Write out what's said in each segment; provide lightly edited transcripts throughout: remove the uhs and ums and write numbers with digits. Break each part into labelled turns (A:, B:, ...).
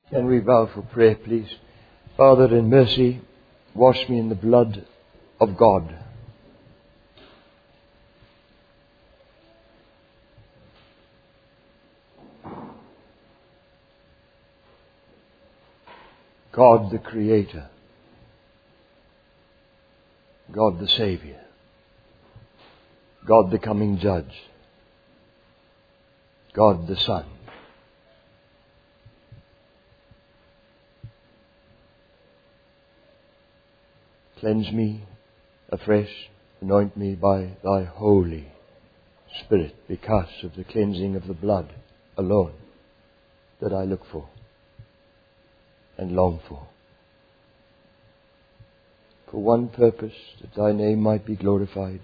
A: Can we bow for prayer, please? Father, in mercy, wash me in the blood of God. God the Creator. God the Savior. God the coming Judge. God the Son. Cleanse me afresh, anoint me by thy Holy Spirit, because of the cleansing of the blood alone that I look for and long for. For one purpose, that thy name might be glorified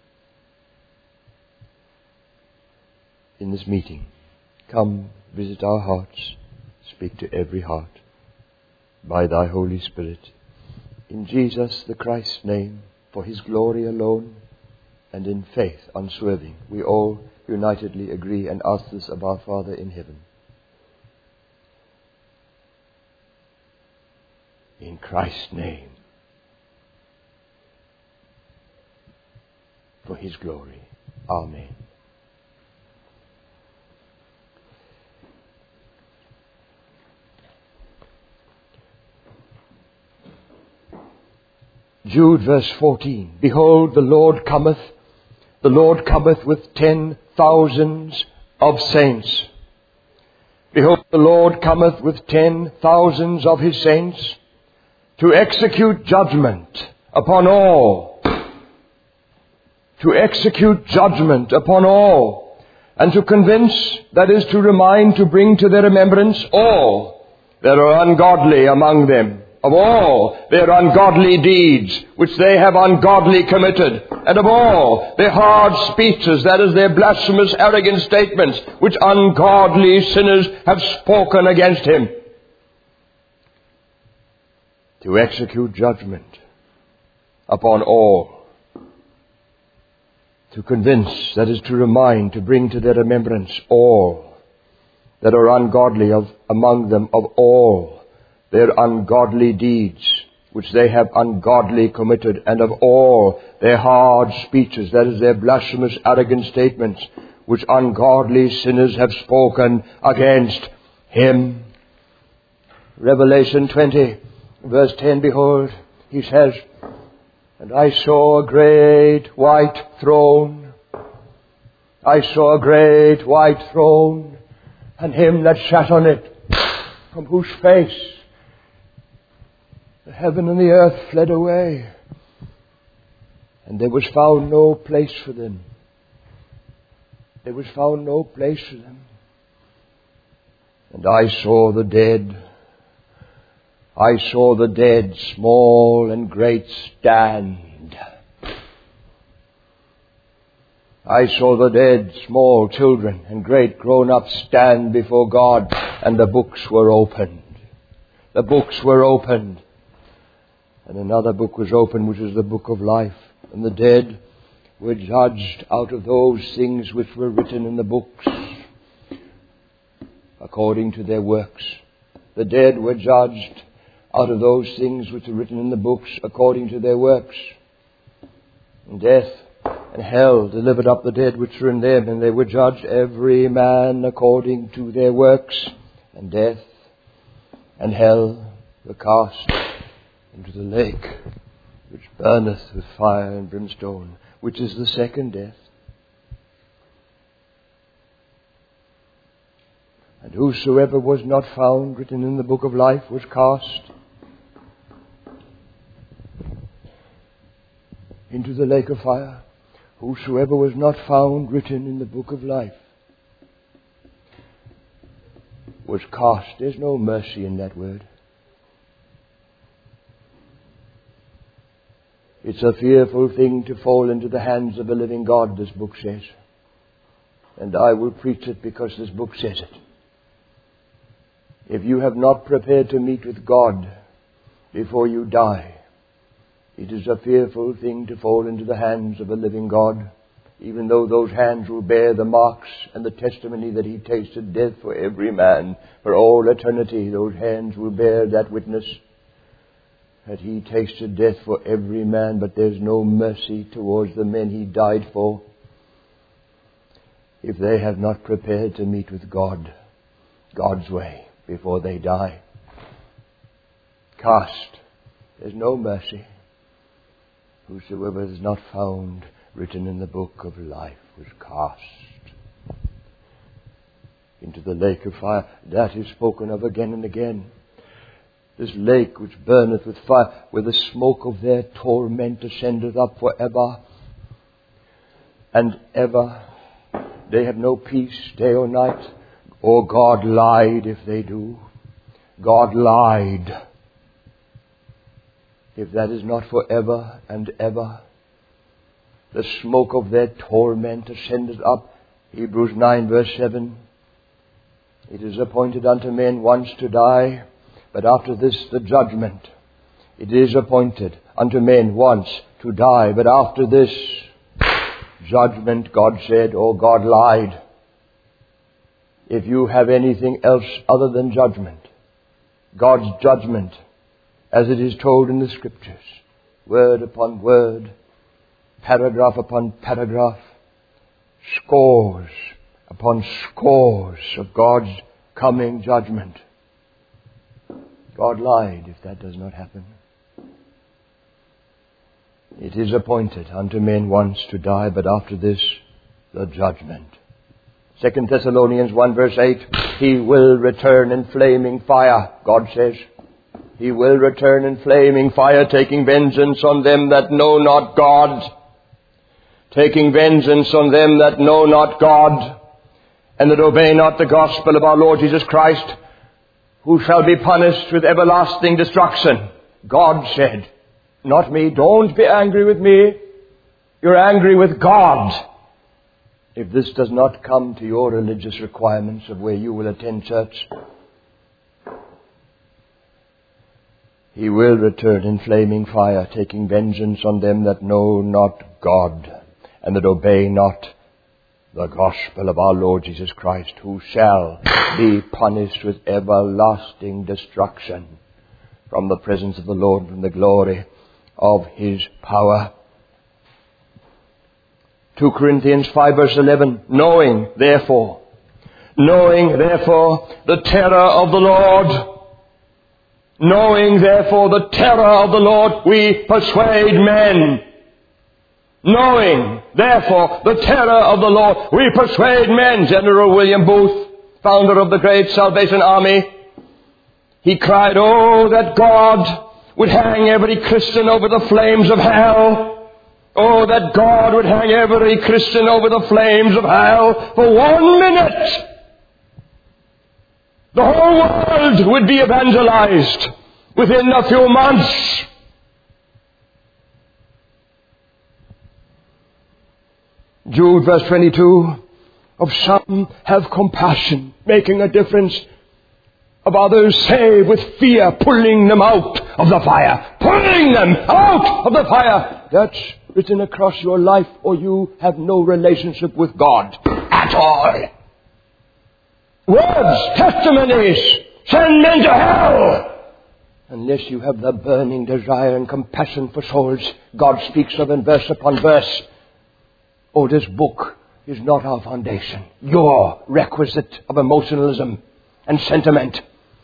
A: in this meeting. Come, visit our hearts, speak to every heart by thy Holy Spirit. In Jesus the Christ's name, for his glory alone, and in faith unswerving, we all unitedly agree and ask this of our Father in heaven. In Christ's name, for his glory. Amen. Jude verse 14. Behold, the Lord cometh with 10,000s of saints. Behold, the Lord cometh with 10,000s of his saints to execute judgment upon all. To execute judgment upon all. And to convince, that is to remind, to bring to their remembrance all that are ungodly among them, of all their ungodly deeds which they have ungodly committed, and of all their hard speeches, that is, their blasphemous, arrogant statements, which ungodly sinners have spoken against him. To execute judgment upon all. To convince, that is, to remind, to bring to their remembrance all that are ungodly among them, of all their ungodly deeds which they have ungodly committed, and of all their hard speeches, that is, their blasphemous, arrogant statements, which ungodly sinners have spoken against him. Revelation 20, verse 10, behold, he says, and I saw a great white throne. I saw a great white throne, and him that sat on it, from whose face the heaven and the earth fled away, and there was found no place for them. There was found no place for them. And I saw the dead. I saw the dead, small and great, stand. I saw the dead, small children and great grown-ups stand before God, and the books were opened. The books were opened. And another book was opened, which is the book of life. And the dead were judged out of those things which were written in the books, according to their works. The dead were judged out of those things which are written in the books, according to their works. And death and hell delivered up the dead which were in them, and they were judged every man according to their works. And death and hell were cast into the lake which burneth with fire and brimstone, which is the second death. And whosoever was not found written in the book of life was cast into the lake of fire. Whosoever was not found written in the book of life was cast. There's no mercy in that word. It's a fearful thing to fall into the hands of the living God, this book says. And I will preach it because this book says it. If you have not prepared to meet with God before you die, it is a fearful thing to fall into the hands of a living God. even though those hands will bear the marks and the testimony that he tasted death for every man, for all eternity, those hands will bear that witness that he tasted death for every man, but there's no mercy towards the men he died for if they have not prepared to meet with God, God's way, before they die. Cast. There's no mercy. Whosoever is not found written in the book of life was cast into the lake of fire. That is spoken of again and again. This lake which burneth with fire, where the smoke of their torment ascendeth up forever and ever. They have no peace day or night. Oh, God lied if they do. God lied. If that is not forever and ever, the smoke of their torment ascendeth up. Hebrews 9 verse 7. It is appointed unto men once to die, but after this the judgment. It is appointed unto men once to die, but after this judgment. God said, or God lied. If you have anything else other than judgment, God's judgment, as it is told in the Scriptures, word upon word, paragraph upon paragraph, scores upon scores of God's coming judgment. God lied if that does not happen. It is appointed unto men once to die, but after this, the judgment. 2 Thessalonians 1 verse 8, He will return in flaming fire, God says. He will return in flaming fire, taking vengeance on them that know not God. Taking vengeance on them that know not God, and that obey not the gospel of our Lord Jesus Christ, who shall be punished with everlasting destruction. God said, not me. Don't be angry with me. You're angry with God. If this does not come to your religious requirements of where you will attend church, He will return in flaming fire, taking vengeance on them that know not God, and that obey not the gospel of our Lord Jesus Christ, who shall be punished with everlasting destruction from the presence of the Lord, from the glory of His power. 2 Corinthians 5 verse 11, knowing therefore the terror of the Lord, knowing therefore the terror of the Lord, we persuade men. Knowing therefore the terror of the Lord, we persuade men. General William Booth, founder of the great Salvation Army, he cried, oh, that God would hang every Christian over the flames of hell. Oh, that God would hang every Christian over the flames of hell for 1 minute. The whole world would be evangelized within a few months. Jude verse 22, of some have compassion, making a difference. Of others save with fear, pulling them out of the fire. Pulling them out of the fire. That's written across your life, or you have no relationship with God at all. Words, testimonies, send men to hell. Unless you have the burning desire and compassion for souls God speaks of in verse upon verse. Oh, this book is not our foundation. Your requisite of emotionalism and sentiment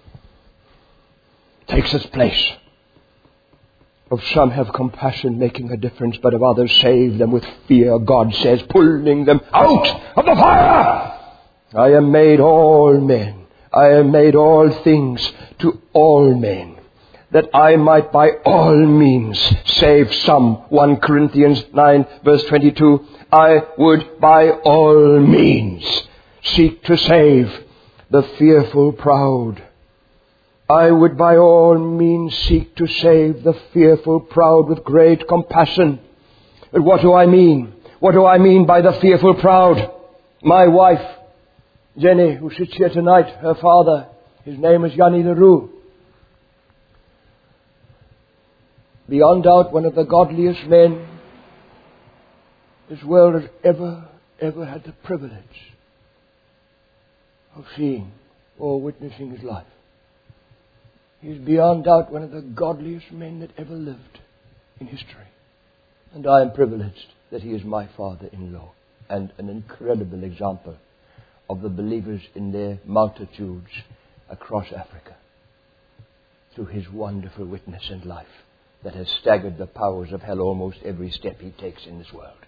A: takes its place. Of some have compassion, making a difference, but of others save them with fear, God says, pulling them out of the fire. I am made all men. I am made all things to all men, that I might by all means save some. 1 Corinthians 9 verse 22. I would by all means seek to save the fearful proud. I would by all means seek to save the fearful proud with great compassion. But what do I mean? What do I mean by the fearful proud? My wife, Jenny, who sits here tonight, her father, his name is Yanni LaRue. Beyond doubt, one of the godliest men this world has ever had the privilege of seeing or witnessing his life. He is beyond doubt one of the godliest men that ever lived in history. And I am privileged that he is my father-in-law and an incredible example of the believers in their multitudes across Africa through his wonderful witness and life that has staggered the powers of hell almost every step he takes in this world.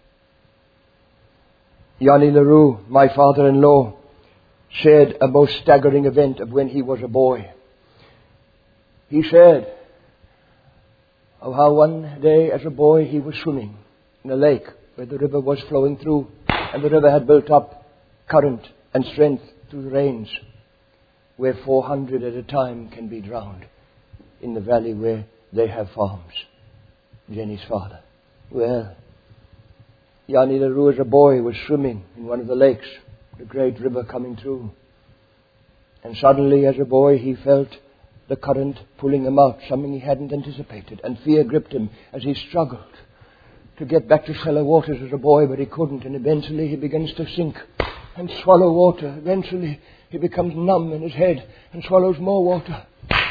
A: Yanni LaRue, my father-in-law, shared a most staggering event of when he was a boy. He shared of how one day as a boy he was swimming in a lake where the river was flowing through, and the river had built up current and strength through the rains, where 400 at a time can be drowned in the valley where they have farms. Jenny's father. Well, Yanni LaRue as a boy was swimming in one of the lakes, the great river coming through. And suddenly as a boy he felt the current pulling him out, something he hadn't anticipated, and fear gripped him as he struggled to get back to shallow waters as a boy, but he couldn't, and eventually he begins to sink and swallow water. Eventually he becomes numb in his head and swallows more water.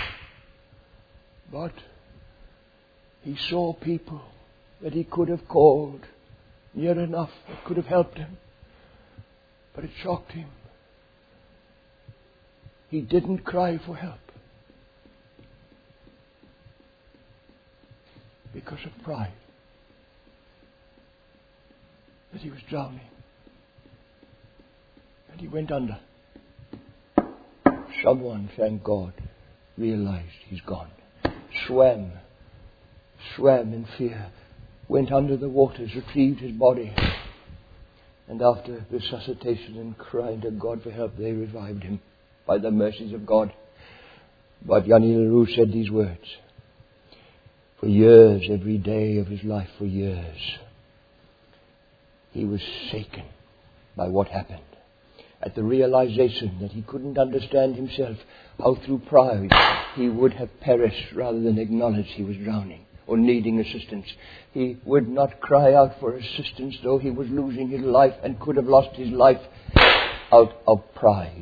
A: But he saw people that he could have called near enough, that could have helped him. But it shocked him. He didn't cry for help because of pride, that he was drowning. And he went under. Someone, thank God, realized he's gone. Swam in fear, went under the waters, retrieved his body. And after resuscitation and crying to God for help, they revived him by the mercies of God. But Yanni LaRue said these words. For years, every day of his life, for years, he was shaken by what happened. At the realization that he couldn't understand himself, how through pride he would have perished rather than acknowledge he was drowning or needing assistance. He would not cry out for assistance, though he was losing his life and could have lost his life out of pride.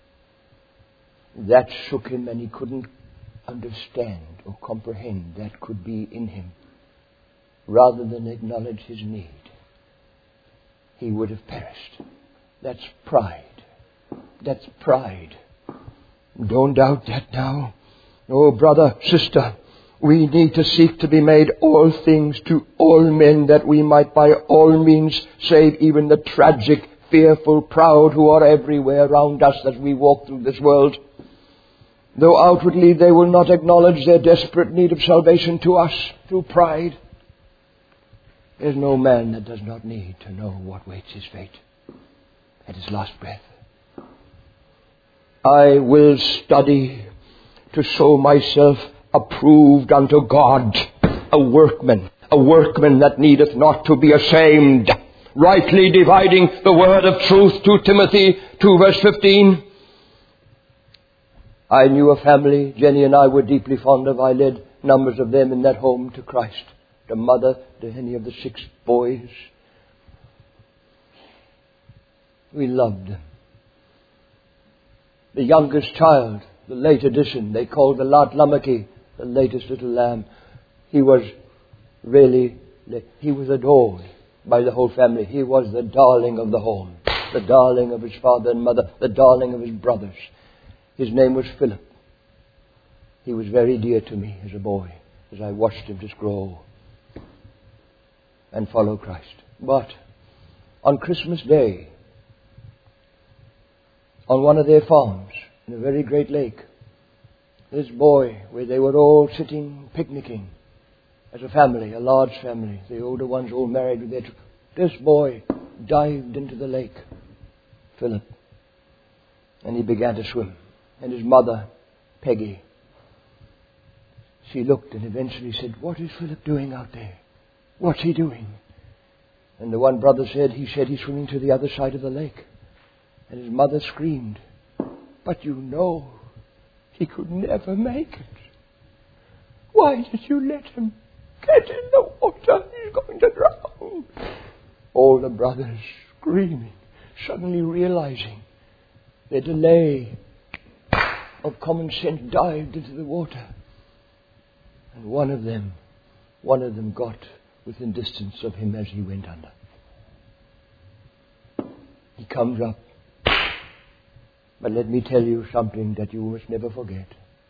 A: That shook him, and he couldn't understand or comprehend that could be in him. Rather than acknowledge his need, he would have perished. That's pride. That's pride. Don't doubt that now. Oh, brother, sister, we need to seek to be made all things to all men, that we might by all means save even the tragic, fearful, proud who are everywhere around us as we walk through this world. Though outwardly they will not acknowledge their desperate need of salvation to us through pride, there's no man that does not need to know what waits his fate at his last breath. I will study to show myself approved unto God, a workman that needeth not to be ashamed, rightly dividing the word of truth. 2 Timothy 2 verse 15. I knew a family Jenny and I were deeply fond of. I led numbers of them in that home to Christ. The mother to any of the 6 boys. We loved them. The youngest child, the late edition, they called the Lat Lamaki, the latest little lamb. He was adored by the whole family. He was the darling of the home, the darling of his father and mother, the darling of his brothers. His name was Philip. He was very dear to me as a boy, as I watched him just grow and follow Christ. But on Christmas Day, on one of their farms in a very great lake, this boy, where they were all sitting picnicking as a family, a large family, the older ones all married with their children, this boy dived into the lake, Philip, and he began to swim. And his mother, Peggy, she looked and eventually said, "What is Philip doing out there? What's he doing?" And the one brother said he's swimming to the other side of the lake. And his mother screamed, "But you know, he could never make it. Why did you let him get in the water? He's going to drown." All the brothers screaming, suddenly realizing their delay of common sense dived into the water. And one of them got within distance of him as he went under. He comes up. But let me tell you something that you must never forget.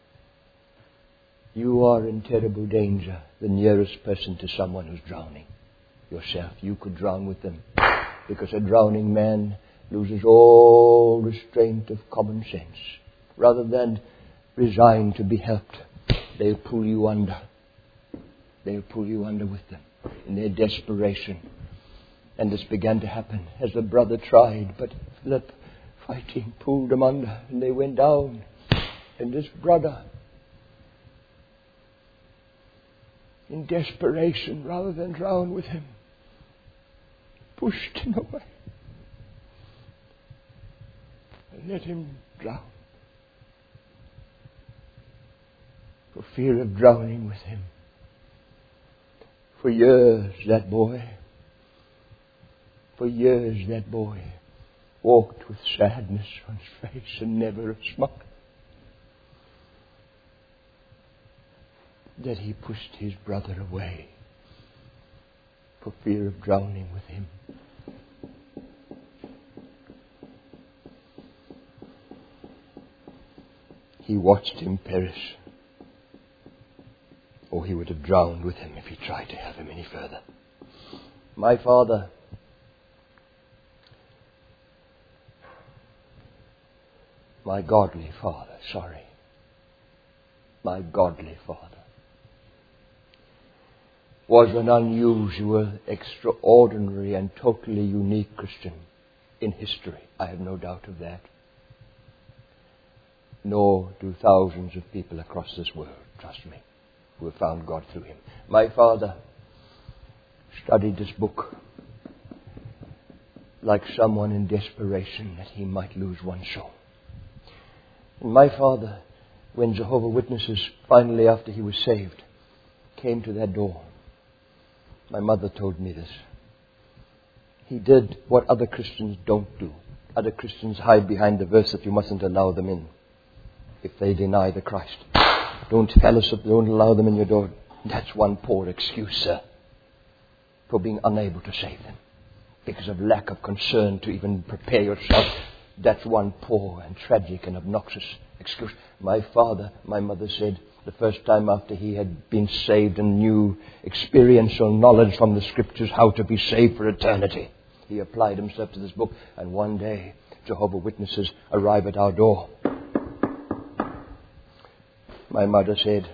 A: You are in terrible danger, the nearest person to someone who's drowning. Yourself, you could drown with them. Because a drowning man loses all restraint of common sense. Rather than resign to be helped, they'll pull you under. They'll pull you under with them in their desperation. And this began to happen as the brother tried, but Philip, fighting, pulled them under, and they went down. And this brother, in desperation, rather than drown with him, pushed him away and let him drown. For fear of drowning with him. For years that boy walked with sadness on his face and never a smile. That he pushed his brother away for fear of drowning with him. He watched him perish, or he would have drowned with him if he tried to help him any further. My father, my godly father, was an unusual, extraordinary, and totally unique Christian in history. I have no doubt of that. Nor do thousands of people across this world, trust me, who have found God through him. My father studied this book like someone in desperation that he might lose one soul. And my father, when Jehovah's Witnesses, finally after he was saved, came to that door, my mother told me this. He did what other Christians don't do. Other Christians hide behind the verse that you mustn't allow them in if they deny the Christ. Don't fellowship, don't allow them in your door. That's one poor excuse, sir, for being unable to save them. Because of lack of concern to even prepare yourself. That's one poor and tragic and obnoxious excuse. My mother said, the first time after he had been saved and knew experiential knowledge from the Scriptures how to be saved for eternity, he applied himself to this book. And one day, Jehovah's Witnesses arrive at our door. My mother said,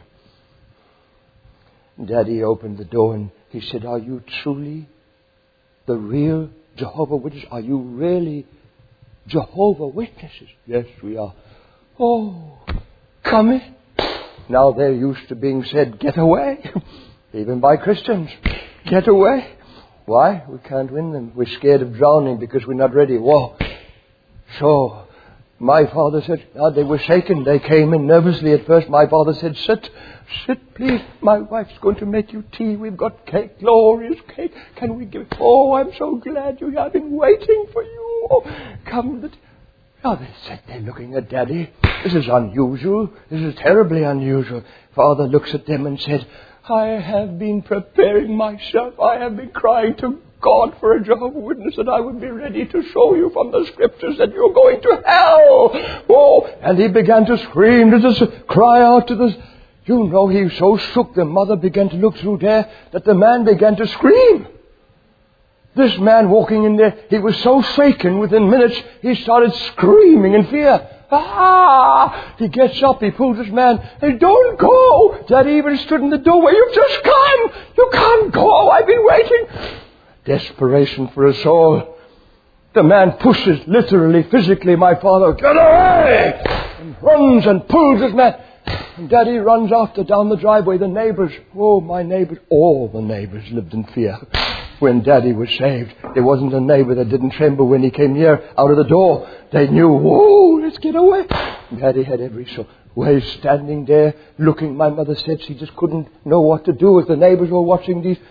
A: Daddy opened the door and he said, "Are you truly the real Jehovah's Witnesses? Are you really Jehovah's Witnesses?" "Yes, we are." "Oh, come in." Now they're used to being said, "Get away." Even by Christians. "Get away." Why? We can't win them. We're scared of drowning because we're not ready. Whoa. So my father said, they were shaken. They came in nervously at first. My father said, "Sit, please. My wife's going to make you tea. We've got cake, glorious cake. Can we give it?" "Oh, I'm so glad you have been waiting for you. Oh, come." Now they sat there looking at Daddy. This is unusual. This is terribly unusual. Father looks at them and said, "I have been preparing myself. I have been crying to God for a Jehovah's Witness that I would be ready to show you from the Scriptures that you're going to hell." Oh, and he began to scream, to cry out to this. You know, he so shook. The mother began to look through there that the man began to scream. This man walking in there, he was so shaken within minutes, he started screaming in fear. "Ah!" He gets up, he pulls this man. "Hey, don't go!" Daddy even stood in the doorway. "You've just come! You can't go! I've been waiting!" Desperation for a soul. The man pushes, literally, physically, my father. "Get away!" And runs and pulls this man. And Daddy runs after down the driveway. The neighbors, all the neighbors lived in fear. When Daddy was saved, there wasn't a neighbor that didn't tremble when he came near out of the door. They knew, "Whoa, let's get away." Daddy had every soul. Well, he's standing there looking. My mother said she just couldn't know what to do as the neighbors were watching these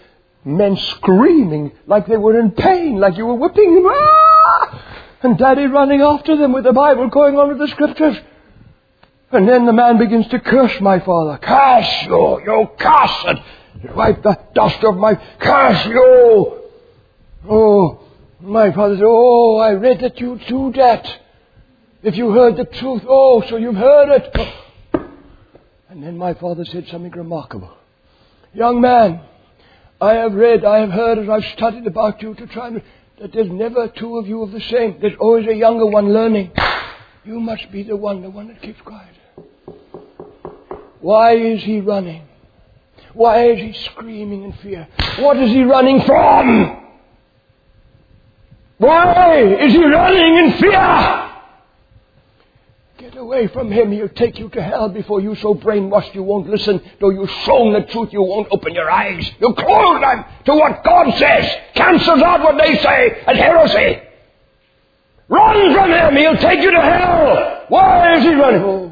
A: Men screaming like they were in pain, like you were whipping them. Ah! And Daddy running after them with the Bible, going on with the Scriptures. And then the man begins to curse my father. Curse you, you cursed! Wipe the dust off my... Curse you! Oh, my father said, oh, I read that you do that. If you heard the truth, oh, so you've heard it. And then my father said something remarkable. Young man, I have read, I have heard, as I've studied about you to try and... that there's never two of you of the same. There's always a younger one learning. You must be the one that keeps quiet. Why is he running? Why is he screaming in fear? What is he running from? Why is he running in fear? Get away from him. He'll take you to hell before you so brainwashed you won't listen. Though you've shown the truth, you won't open your eyes. You close them to what God says. Cancels out what they say as heresy. Run from him. He'll take you to hell. Why is he running? Oh.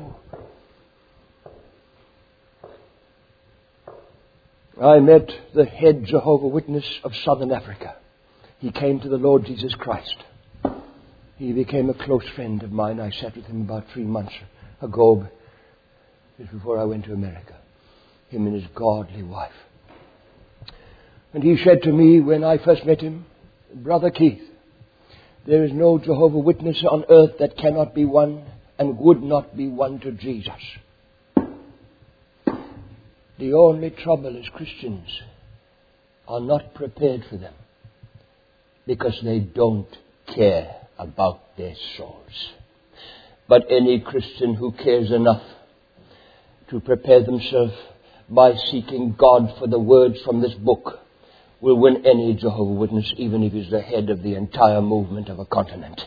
A: I met the head Jehovah Witness of Southern Africa. He came to the Lord Jesus Christ. He became a close friend of mine. I sat with him about 3 months ago, just before I went to America. Him and his godly wife. And he said to me when I first met him, Brother Keith, there is no Jehovah Witness on earth that cannot be won and would not be won to Jesus. The only trouble is Christians are not prepared for them because they don't care about their souls. But any Christian who cares enough to prepare themselves by seeking God for the words from this book will win any Jehovah Witness, even if he's the head of the entire movement of a continent.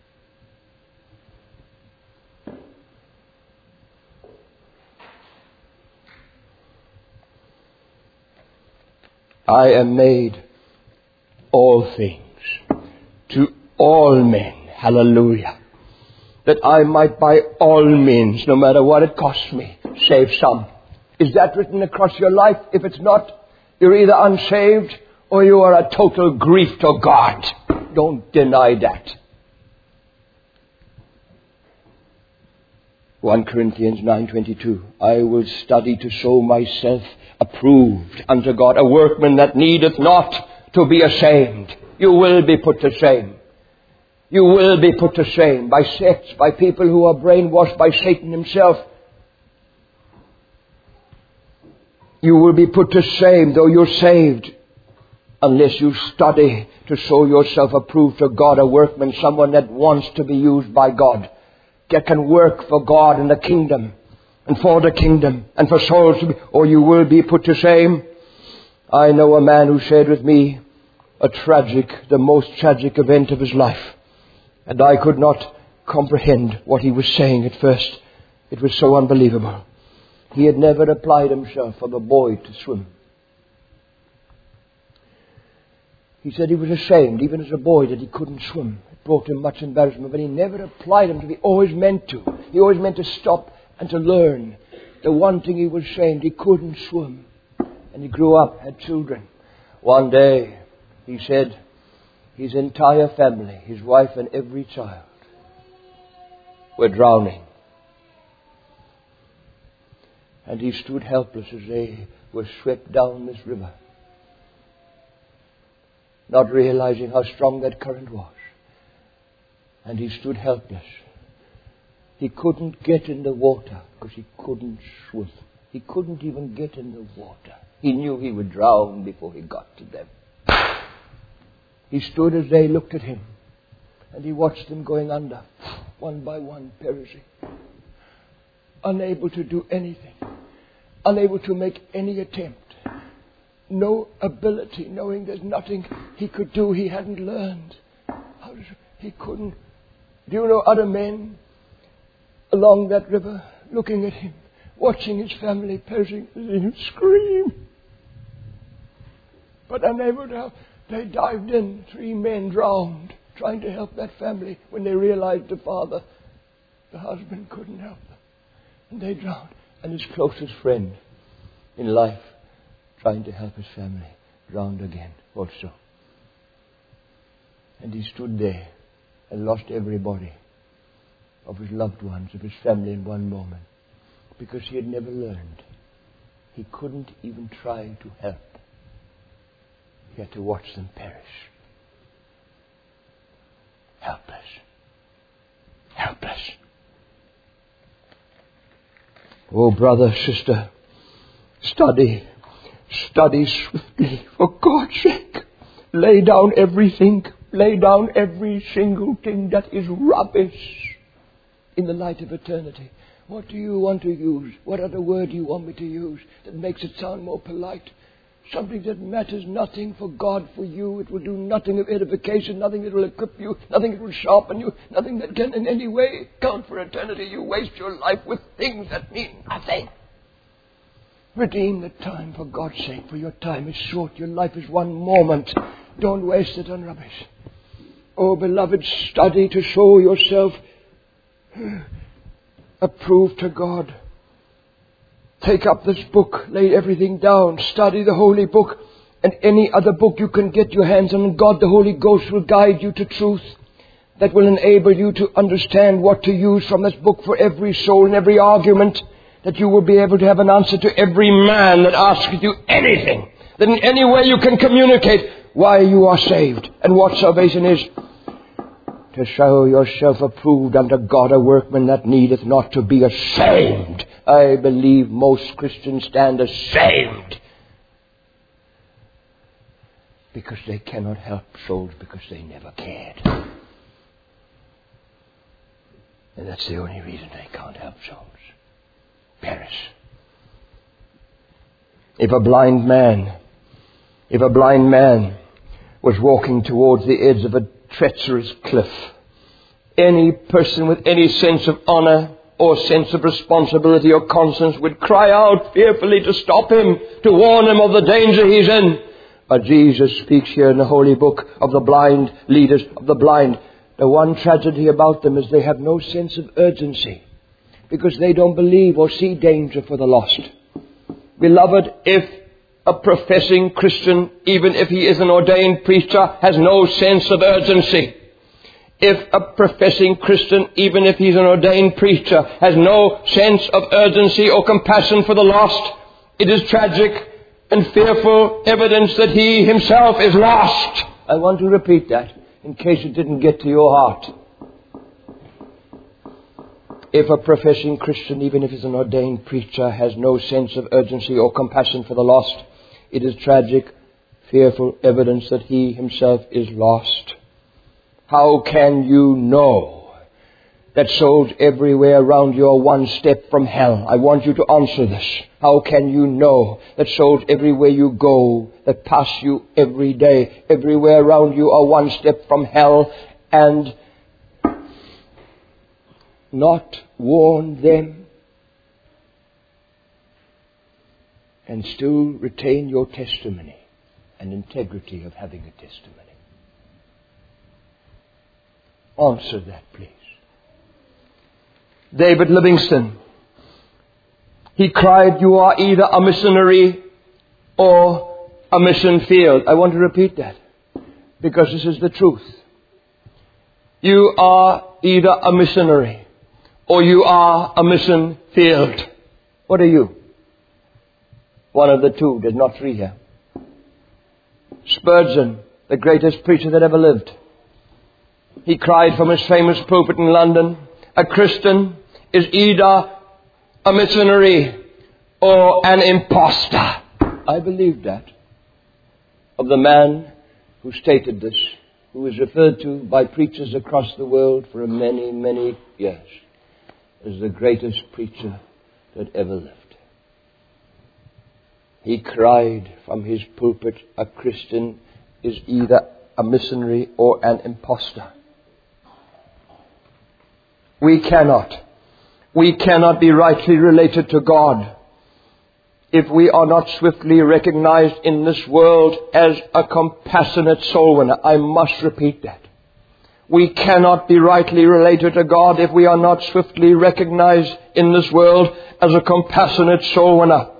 A: I am made all things to all men. Hallelujah. That I might by all means, no matter what it costs me, save some. Is that written across your life? If it's not, you're either unsaved or you are a total grief to God. Don't deny that. 1 Corinthians 9:22. I will study to show myself approved unto God, a workman that needeth not to be ashamed. You will be put to shame. You will be put to shame by sects, by people who are brainwashed by Satan himself. You will be put to shame, though you're saved, unless you study to show yourself approved to God, a workman, someone that wants to be used by God, that can work for God and the kingdom, and for the kingdom, and for souls to be, or you will be put to shame. I know a man who shared with me the most tragic event of his life. And I could not comprehend what he was saying at first. It was so unbelievable. He had never applied himself for the boy to swim. He said he was ashamed, even as a boy, that he couldn't swim. It brought him much embarrassment, but he never applied himself. He always meant to. He always meant to stop and to learn. The one thing he was ashamed, he couldn't swim. And he grew up, had children. One day, he said, his entire family, his wife and every child, were drowning. And he stood helpless as they were swept down this river, not realizing how strong that current was. And he stood helpless. He couldn't get in the water because he couldn't swim. He couldn't even get in the water. He knew he would drown before he got to them. He stood as they looked at him, and he watched them going under, one by one, perishing. Unable to do anything. Unable to make any attempt. No ability, knowing there's nothing he could do he hadn't learned. He couldn't. Do you know other men along that river, looking at him, watching his family perishing, seeing him scream, but unable to help? They dived in, 3 men drowned, trying to help that family when they realized the husband couldn't help them. And they drowned. And his closest friend in life, trying to help his family, round again also. And he stood there and lost everybody of his loved ones, of his family in one moment, because he had never learned. He couldn't even try to help. He had to watch them perish. Helpless. Helpless. Oh, brother, sister, study swiftly, for God's sake. Lay down everything. Lay down every single thing that is rubbish in the light of eternity. What do you want to use? What other word do you want me to use that makes it sound more polite? Something that matters nothing for God, for you. It will do nothing of edification, nothing that will equip you, nothing that will sharpen you, nothing that can in any way count for eternity. You waste your life with things that mean nothing. Redeem the time, for God's sake, for your time is short. Your life is one moment. Don't waste it on rubbish. Oh, beloved, study to show yourself approved to God. Take up this book, lay everything down, study the Holy Book and any other book you can get your hands on. And God, the Holy Ghost, will guide you to truth that will enable you to understand what to use from this book for every soul and every argument, that you will be able to have an answer to every man that asks you anything, that in any way you can communicate why you are saved and what salvation is. To show yourself approved unto God, a workman that needeth not to be ashamed. I believe most Christians stand ashamed because they cannot help souls, because they never cared. And that's the only reason they can't help souls. Perish. If a blind man was walking towards the edge of a treacherous cliff, any person with any sense of honor or sense of responsibility or conscience would cry out fearfully to stop him, to warn him of the danger he's in. But Jesus speaks here in the Holy Book of the blind leaders of the blind. The one tragedy about them is they have no sense of urgency, because they don't believe or see danger for the lost. Beloved, if a professing Christian, even if he is an ordained preacher, has no sense of urgency, if a professing Christian, even if he's an ordained preacher, has no sense of urgency or compassion for the lost, it is tragic and fearful evidence that he himself is lost. I want to repeat that in case it didn't get to your heart. If a professing Christian, even if he's an ordained preacher, has no sense of urgency or compassion for the lost, it is tragic, fearful evidence that he himself is lost. How can you know that souls everywhere around you are one step from hell? I want you to answer this. How can you know that souls everywhere you go, that pass you every day, everywhere around you are one step from hell, and not warn them and still retain your testimony and integrity of having a testimony? Answer that, please. David Livingstone, he cried, "You are either a missionary or a mission field." I want to repeat that, because this is the truth. You are either a missionary or you are a mission field. What are you? One of the two. There's not three here. Spurgeon, the greatest preacher that ever lived, he cried from his famous pulpit in London, "A Christian is either a missionary or an imposter." I believe that of the man who stated this, who is referred to by preachers across the world for many, many years as the greatest preacher that ever lived. He cried from his pulpit, "A Christian is either a missionary or an imposter." We cannot be rightly related to God if we are not swiftly recognized in this world as a compassionate soul winner. I must repeat that. We cannot be rightly related to God if we are not swiftly recognized in this world as a compassionate soul winner.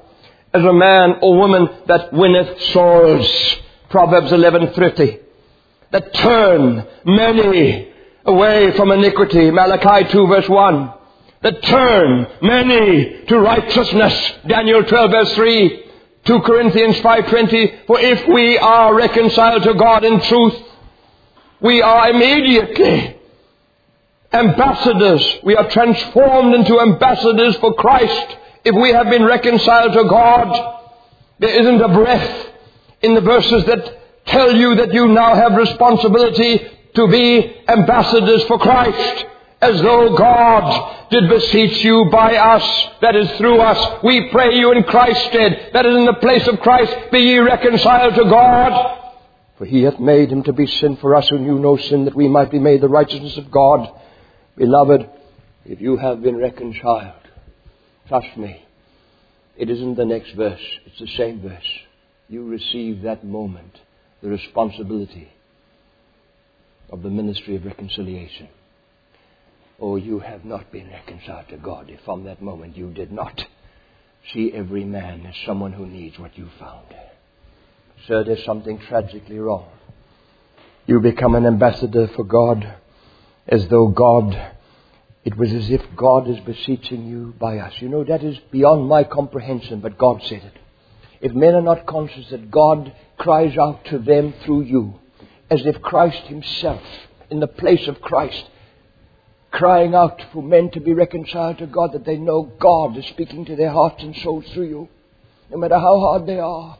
A: as a man or woman that winneth souls. Proverbs 11:30. That turn many away from iniquity. Malachi 2 verse 1. That turn many to righteousness. Daniel 12 verse 3. 2 Corinthians 5:20. For if we are reconciled to God in truth, we are immediately ambassadors. We are transformed into ambassadors for Christ. If we have been reconciled to God, there isn't a breath in the verses that tell you that you now have responsibility to be ambassadors for Christ, as though God did beseech you by us, that is through us. We pray you in Christ's stead, that is in the place of Christ, be ye reconciled to God. For he hath made him to be sin for us who knew no sin, that we might be made the righteousness of God. Beloved, if you have been reconciled, trust me, it isn't the next verse, it's the same verse. You receive that moment the responsibility of the ministry of reconciliation. Oh, you have not been reconciled to God if from that moment you did not see every man as someone who needs what you found. Sir, there's something tragically wrong. You become an ambassador for God as though God, it was as if God is beseeching you by us. You know, that is beyond my comprehension, but God said it. If men are not conscious that God cries out to them through you, as if Christ himself, in the place of Christ, crying out for men to be reconciled to God, that they know God is speaking to their hearts and souls through you, no matter how hard they are.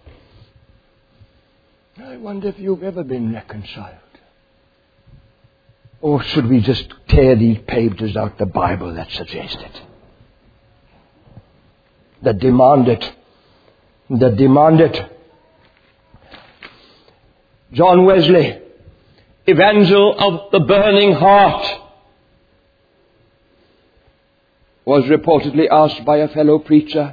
A: I wonder if you've ever been reconciled. Or should we just tear these pages out the Bible that suggest it? That demand it. That demand it. John Wesley, Evangel of the Burning Heart, was reportedly asked by a fellow preacher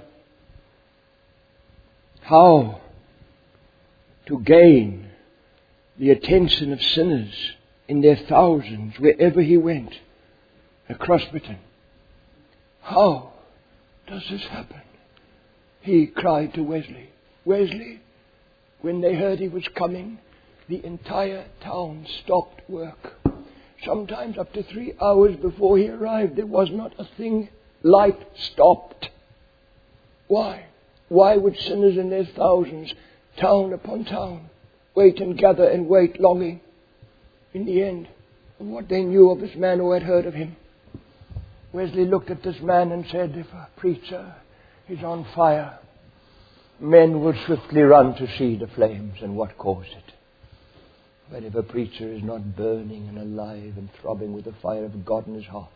A: how to gain the attention of sinners in their thousands wherever he went across Britain. How does this happen? He cried to Wesley. Wesley, when they heard he was coming, the entire town stopped work. Sometimes up to 3 hours before he arrived, there was not a thing. Light stopped. Why? Why would sinners in their thousands, town upon town, wait and gather and wait, longing, in the end, of what they knew of this man who had heard of him? Wesley looked at this man and said, if a preacher is on fire, men will swiftly run to see the flames and what caused it. But if a preacher is not burning and alive and throbbing with the fire of God in his heart,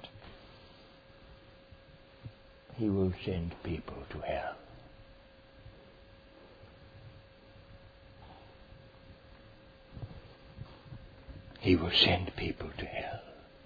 A: he will send people to hell. He will send people to hell.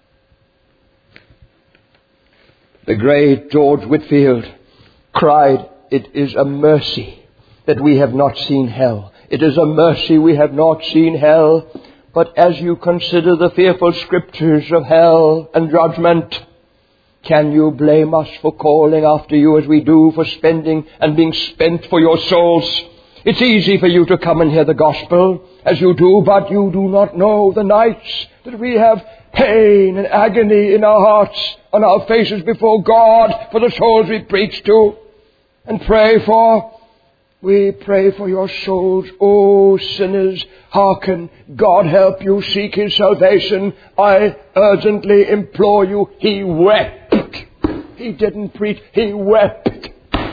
A: The great George Whitefield cried, it is a mercy that we have not seen hell. It is a mercy we have not seen hell. But as you consider the fearful scriptures of hell and judgment, can you blame us for calling after you as we do, for spending and being spent for your souls? It's easy for you to come and hear the gospel as you do, but you do not know the nights that we have pain and agony in our hearts, on our faces before God, for the souls we preach to and pray for. We pray for your souls. Oh, sinners, hearken. God help you seek his salvation. I urgently implore you. He wept. He didn't preach. He wept.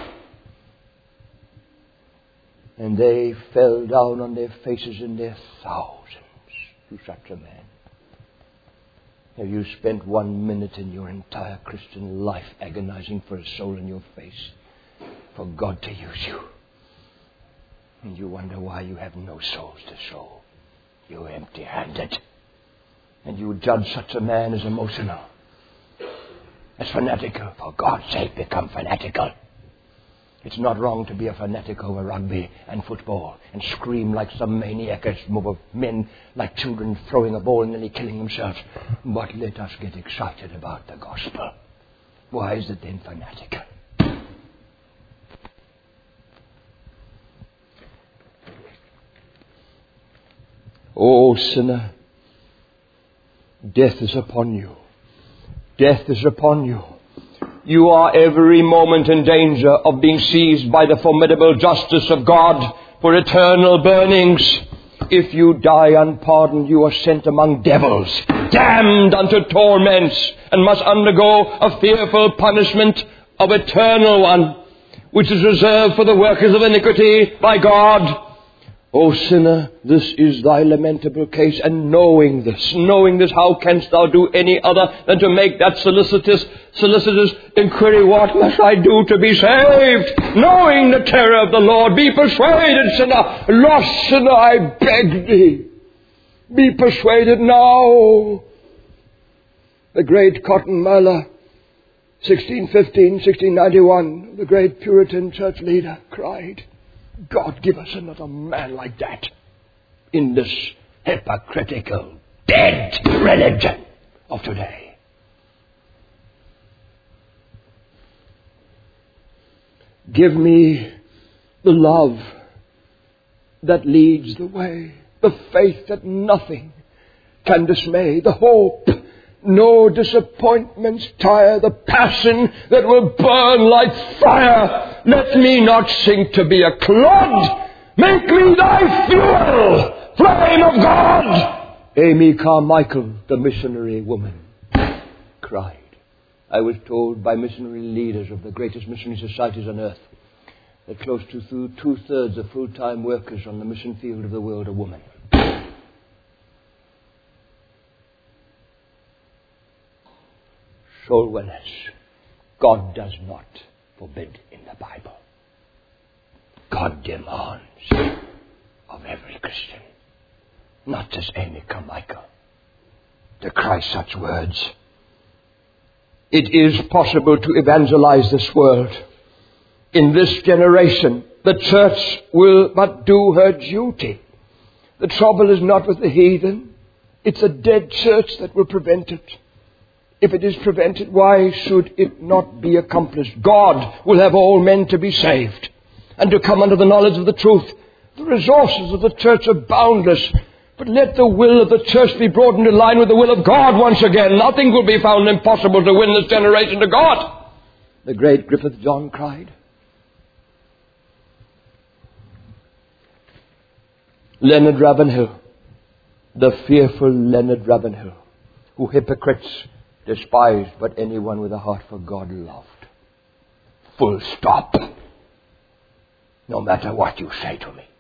A: And they fell down on their faces in their thousands to such a man. Have you spent 1 minute in your entire Christian life agonizing for a soul in your face, for God to use you? And you wonder why you have no souls to sow. You're empty-handed. And you judge such a man as emotional, as fanatical. For God's sake, become fanatical. It's not wrong to be a fanatic over rugby and football and scream like some maniac as mob of men like children throwing a ball and nearly killing themselves. But let us get excited about the gospel. Why is it then fanatical? Oh, sinner, death is upon you. Death is upon you. You are every moment in danger of being seized by the formidable justice of God for eternal burnings. If you die unpardoned, you are sent among devils, damned unto torments, and must undergo a fearful punishment of eternal one, which is reserved for the workers of iniquity by God. O sinner, this is thy lamentable case, and knowing this, how canst thou do any other than to make that solicitous inquiry, what must I do to be saved? Knowing the terror of the Lord, be persuaded, sinner, lost sinner, I beg thee, be persuaded now. The great Cotton Mather, 1615, 1691, the great Puritan church leader, cried, God, give us another man like that in this hypocritical, dead religion of today. Give me the love that leads the way, the faith that nothing can dismay, the hope no disappointments tire, the passion that will burn like fire. Let me not sink to be a clod. Make me thy fuel, flame of God. Amy Carmichael, the missionary woman, cried. I was told by missionary leaders of the greatest missionary societies on earth that close to two-thirds of full-time workers on the mission field of the world are women. Soul winners, God does not forbid in the Bible. God demands of every Christian, not as Amy Carmichael, to cry such words. It is possible to evangelize this world. In this generation, the church will but do her duty. The trouble is not with the heathen. It's a dead church that will prevent it. If it is prevented, why should it not be accomplished? God will have all men to be saved and to come under the knowledge of the truth. The resources of the church are boundless, but let the will of the church be brought into line with the will of God once again. Nothing will be found impossible to win this generation to God. The great Griffith John cried. Leonard Ravenhill, the fearful Leonard Ravenhill, who hypocrites despised, but anyone with a heart for God loved. Full stop. No matter what you say to me.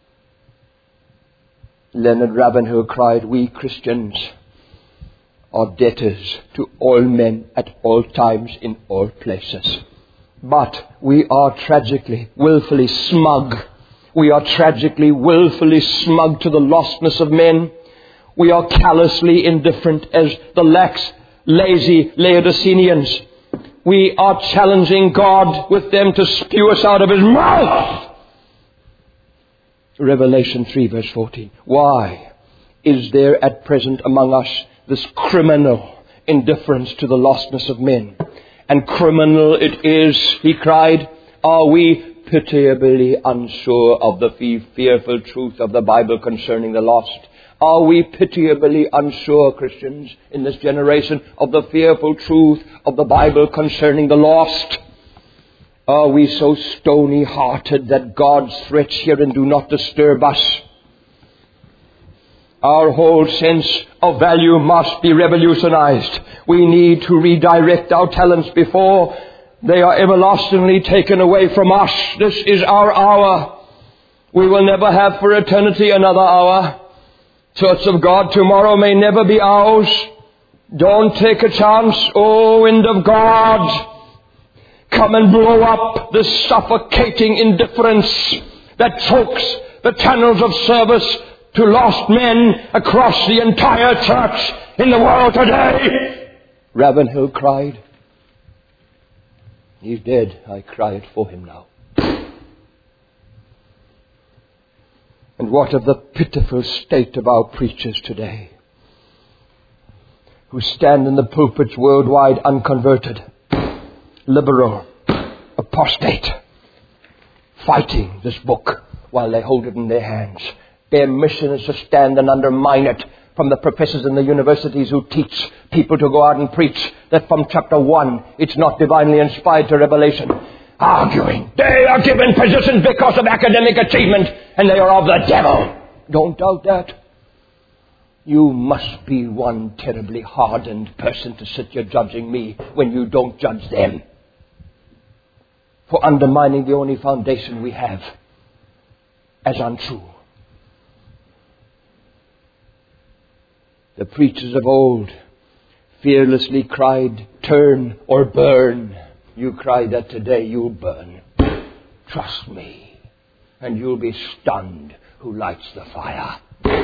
A: Leonard Ravenhill cried, we Christians are debtors to all men at all times in all places. But we are tragically, willfully smug. We are tragically, willfully smug to the lostness of men. We are callously indifferent as the lazy Laodiceans. We are challenging God with them to spew us out of his mouth. Revelation 3 verse 14. Why is there at present among us this criminal indifference to the lostness of men? And criminal it is, he cried, are we pitiably unsure of the fearful truth of the Bible concerning the lost? Are we pitiably unsure, Christians, in this generation of the fearful truth of the Bible concerning the lost? Are we so stony-hearted that God's threats herein do not disturb us? Our whole sense of value must be revolutionized. We need to redirect our talents before they are everlastingly taken away from us. This is our hour. We will never have for eternity another hour. Church of God, tomorrow may never be ours. Don't take a chance, O wind of God. Come and blow up this suffocating indifference that chokes the channels of service to lost men across the entire church in the world today. Ravenhill cried. He's dead. I cry it for him now. And what of the pitiful state of our preachers today, who stand in the pulpits worldwide unconverted, liberal, apostate, fighting this book while they hold it in their hands, Their mission is to stand and undermine it from the professors in the universities who teach people to go out and preach that from chapter 1 it's not divinely inspired to Revelation. Arguing. They are given positions because of academic achievement and they are of the devil. Don't doubt that. You must be one terribly hardened person to sit here judging me when you don't judge them for undermining the only foundation we have as untrue. The preachers of old fearlessly cried, turn or burn. You cry that today, you'll burn. Trust me, and you'll be stunned who lights the fire.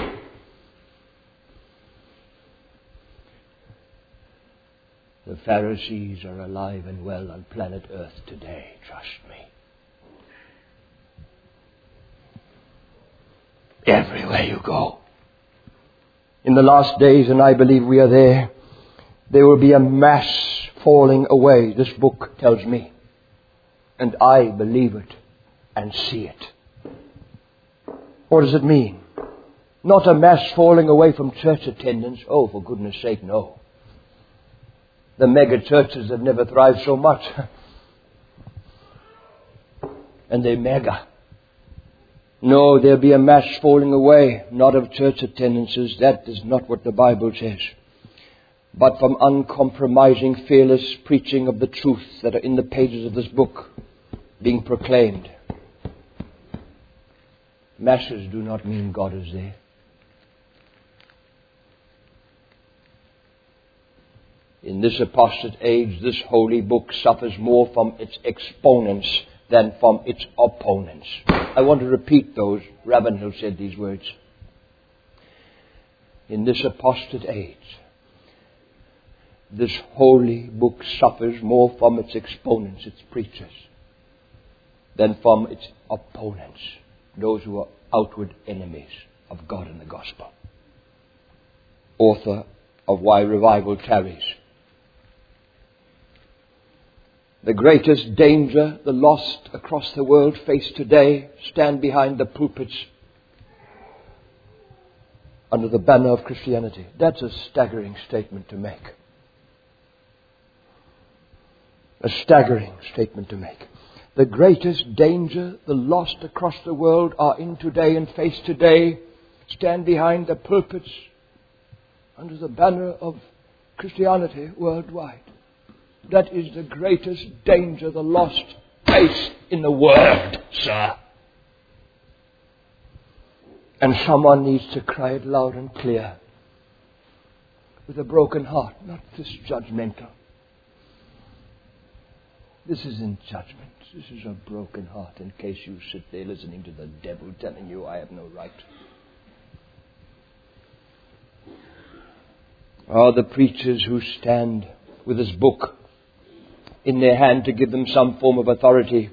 A: The Pharisees are alive and well on planet Earth today, trust me. Everywhere you go. In the last days, and I believe we are there will be a mass falling away. This book tells me. And I believe it and see it. What does it mean? Not a mass falling away from church attendance. Oh, for goodness sake, no. The mega churches have never thrived so much. And they're mega. No, there'll be a mass falling away, not of church attendances. That is not what the Bible says. But from uncompromising, fearless preaching of the truth that are in the pages of this book being proclaimed. Masses do not mean God is there. In this apostate age, this holy book suffers more from its exponents than from its opponents. I want to repeat those. Ravenhill said these words. In this apostate age, this holy book suffers more from its exponents, its preachers, than from its opponents, those who are outward enemies of God and the gospel. Author of Why Revival Tarries. The greatest danger the lost across the world face today stand behind the pulpits under the banner of Christianity. That's a staggering statement to make. A staggering statement to make. The greatest danger the lost across the world are in today and face today stand behind the pulpits under the banner of Christianity worldwide. That is the greatest danger the lost face in the world, sir. And someone needs to cry it loud and clear with a broken heart, not this judgmental. This isn't judgment. This is a broken heart in case you sit there listening to the devil telling you I have no right. Are the preachers who stand with this book in their hand to give them some form of authority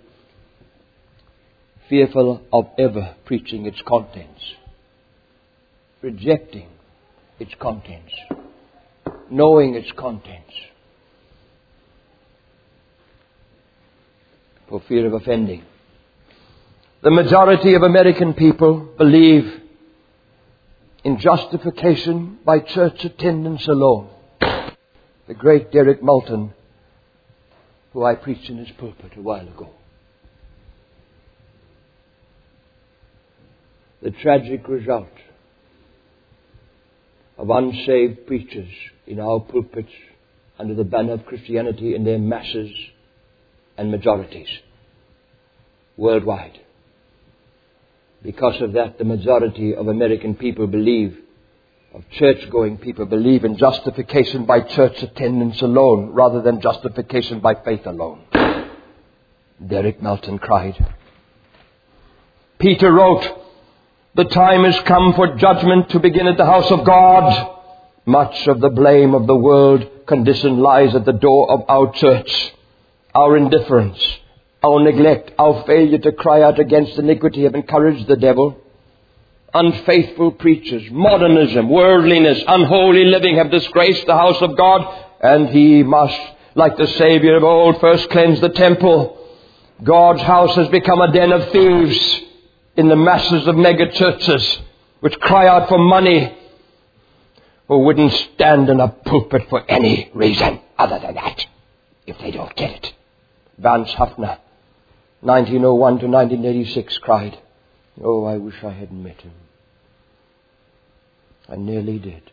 A: fearful of ever preaching its contents, rejecting its contents, knowing its contents, for fear of offending? The majority of American people believe in justification by church attendance alone. The great Derek Moulton, who I preached in his pulpit a while ago. The tragic result of unsaved preachers in our pulpits under the banner of Christianity in their masses and majorities worldwide. Because of that, the majority of American people of church-going people believe in justification by church attendance alone rather than justification by faith alone. Derek Moulton cried. Peter wrote, "The time has come for judgment to begin at the house of God. Much of the blame of the world condition lies at the door of our church. Our indifference, our neglect, our failure to cry out against iniquity have encouraged the devil. Unfaithful preachers, modernism, worldliness, unholy living have disgraced the house of God, and he must, like the Savior of old, first cleanse the temple. God's house has become a den of thieves in the masses of mega churches. which cry out for money, who wouldn't stand in a pulpit for any reason other than that, if they don't get it. Vance Havner, 1901 to 1986, cried, "Oh, I wish I hadn't met him." I nearly did.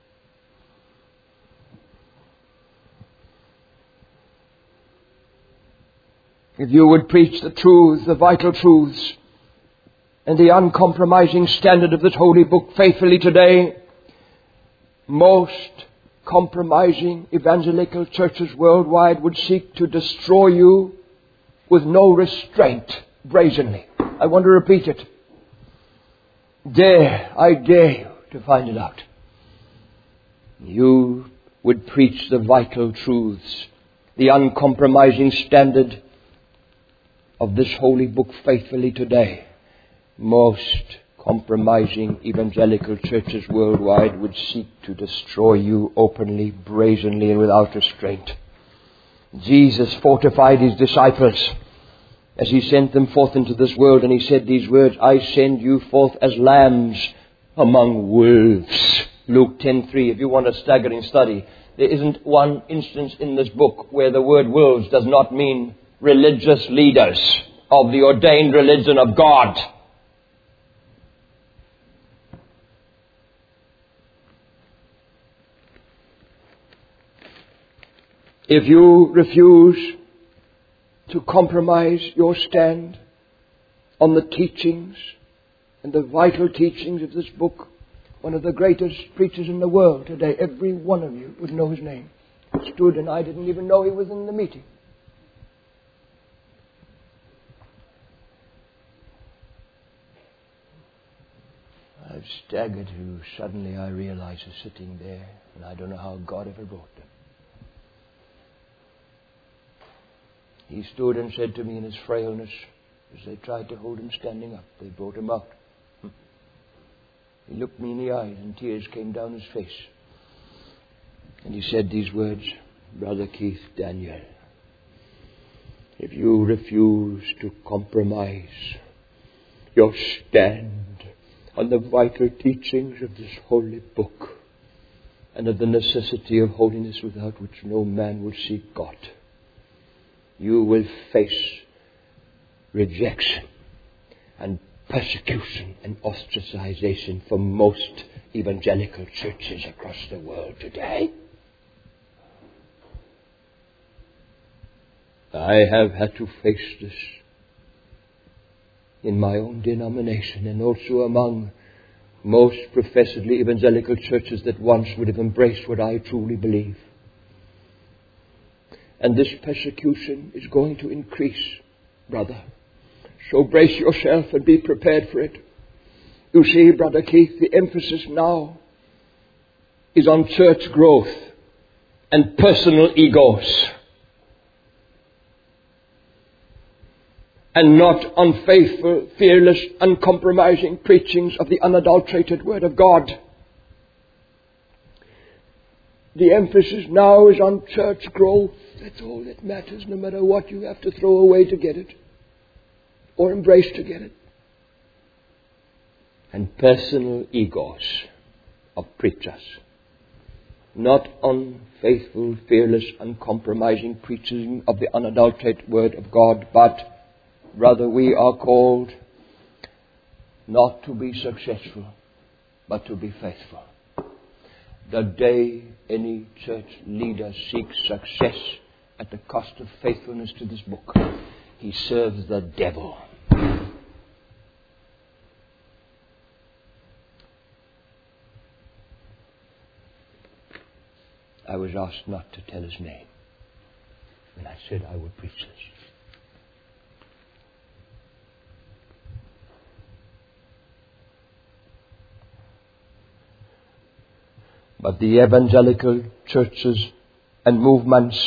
A: If you would preach the truths, the vital truths, and the uncompromising standard of this holy book faithfully today, most compromising evangelical churches worldwide would seek to destroy you with no restraint, brazenly. I want to repeat it. I dare you to find it out. You would preach the vital truths, the uncompromising standard of this holy book faithfully today. Most compromising evangelical churches worldwide would seek to destroy you openly, brazenly, and without restraint. Jesus fortified his disciples as he sent them forth into this world, and he said these words, "I send you forth as lambs among wolves." Luke 10:3. If you want a staggering study, there isn't one instance in this book where the word wolves does not mean religious leaders of the ordained religion of God. If you refuse to compromise your stand on the teachings and the vital teachings of this book, one of the greatest preachers in the world today, every one of you would know his name, stood, and I didn't even know he was in the meeting. I've staggered who suddenly I realize is sitting there, and I don't know how God ever brought them. He stood and said to me in his frailness, as they tried to hold him standing up, they brought him out. He looked me in the eyes and tears came down his face. And he said these words, "Brother Keith Daniel, if you refuse to compromise your stand on the vital teachings of this holy book and of the necessity of holiness without which no man will see God, you will face rejection and persecution and ostracization from most evangelical churches across the world today." I have had to face this in my own denomination and also among most professedly evangelical churches that once would have embraced what I truly believe. And this persecution is going to increase, brother. So brace yourself and be prepared for it. You see, Brother Keith, the emphasis now is on church growth and personal egos, and not on faithful, fearless, uncompromising preachings of the unadulterated Word of God. The emphasis now is on church growth. That's all that matters, no matter what you have to throw away to get it, or embrace to get it. And personal egos of preachers. Not on faithful, fearless, uncompromising preaching of the unadulterated Word of God, but rather we are called not to be successful, but to be faithful. The day any church leader seeks success at the cost of faithfulness to this book, he serves the devil. I was asked not to tell his name, and I said I would preach this. But the evangelical churches and movements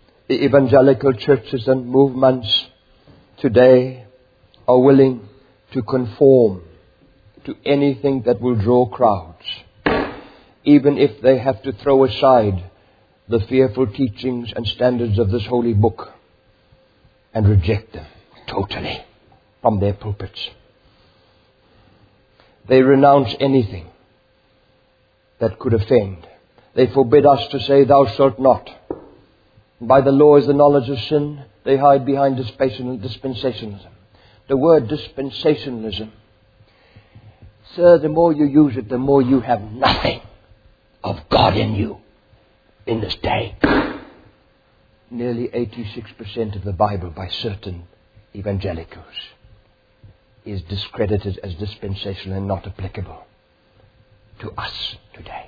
A: today are willing to conform to anything that will draw crowds, even if they have to throw aside the fearful teachings and standards of this holy book and reject them totally from their pulpits. They renounce anything that could offend. They forbid us to say, thou shalt not. By the law is the knowledge of sin. They hide behind dispensationalism. The word dispensationalism, sir, the more you use it, the more you have nothing of God in you in this day. Nearly 86% of the Bible by certain evangelicals is discredited as dispensational and not applicable to us today.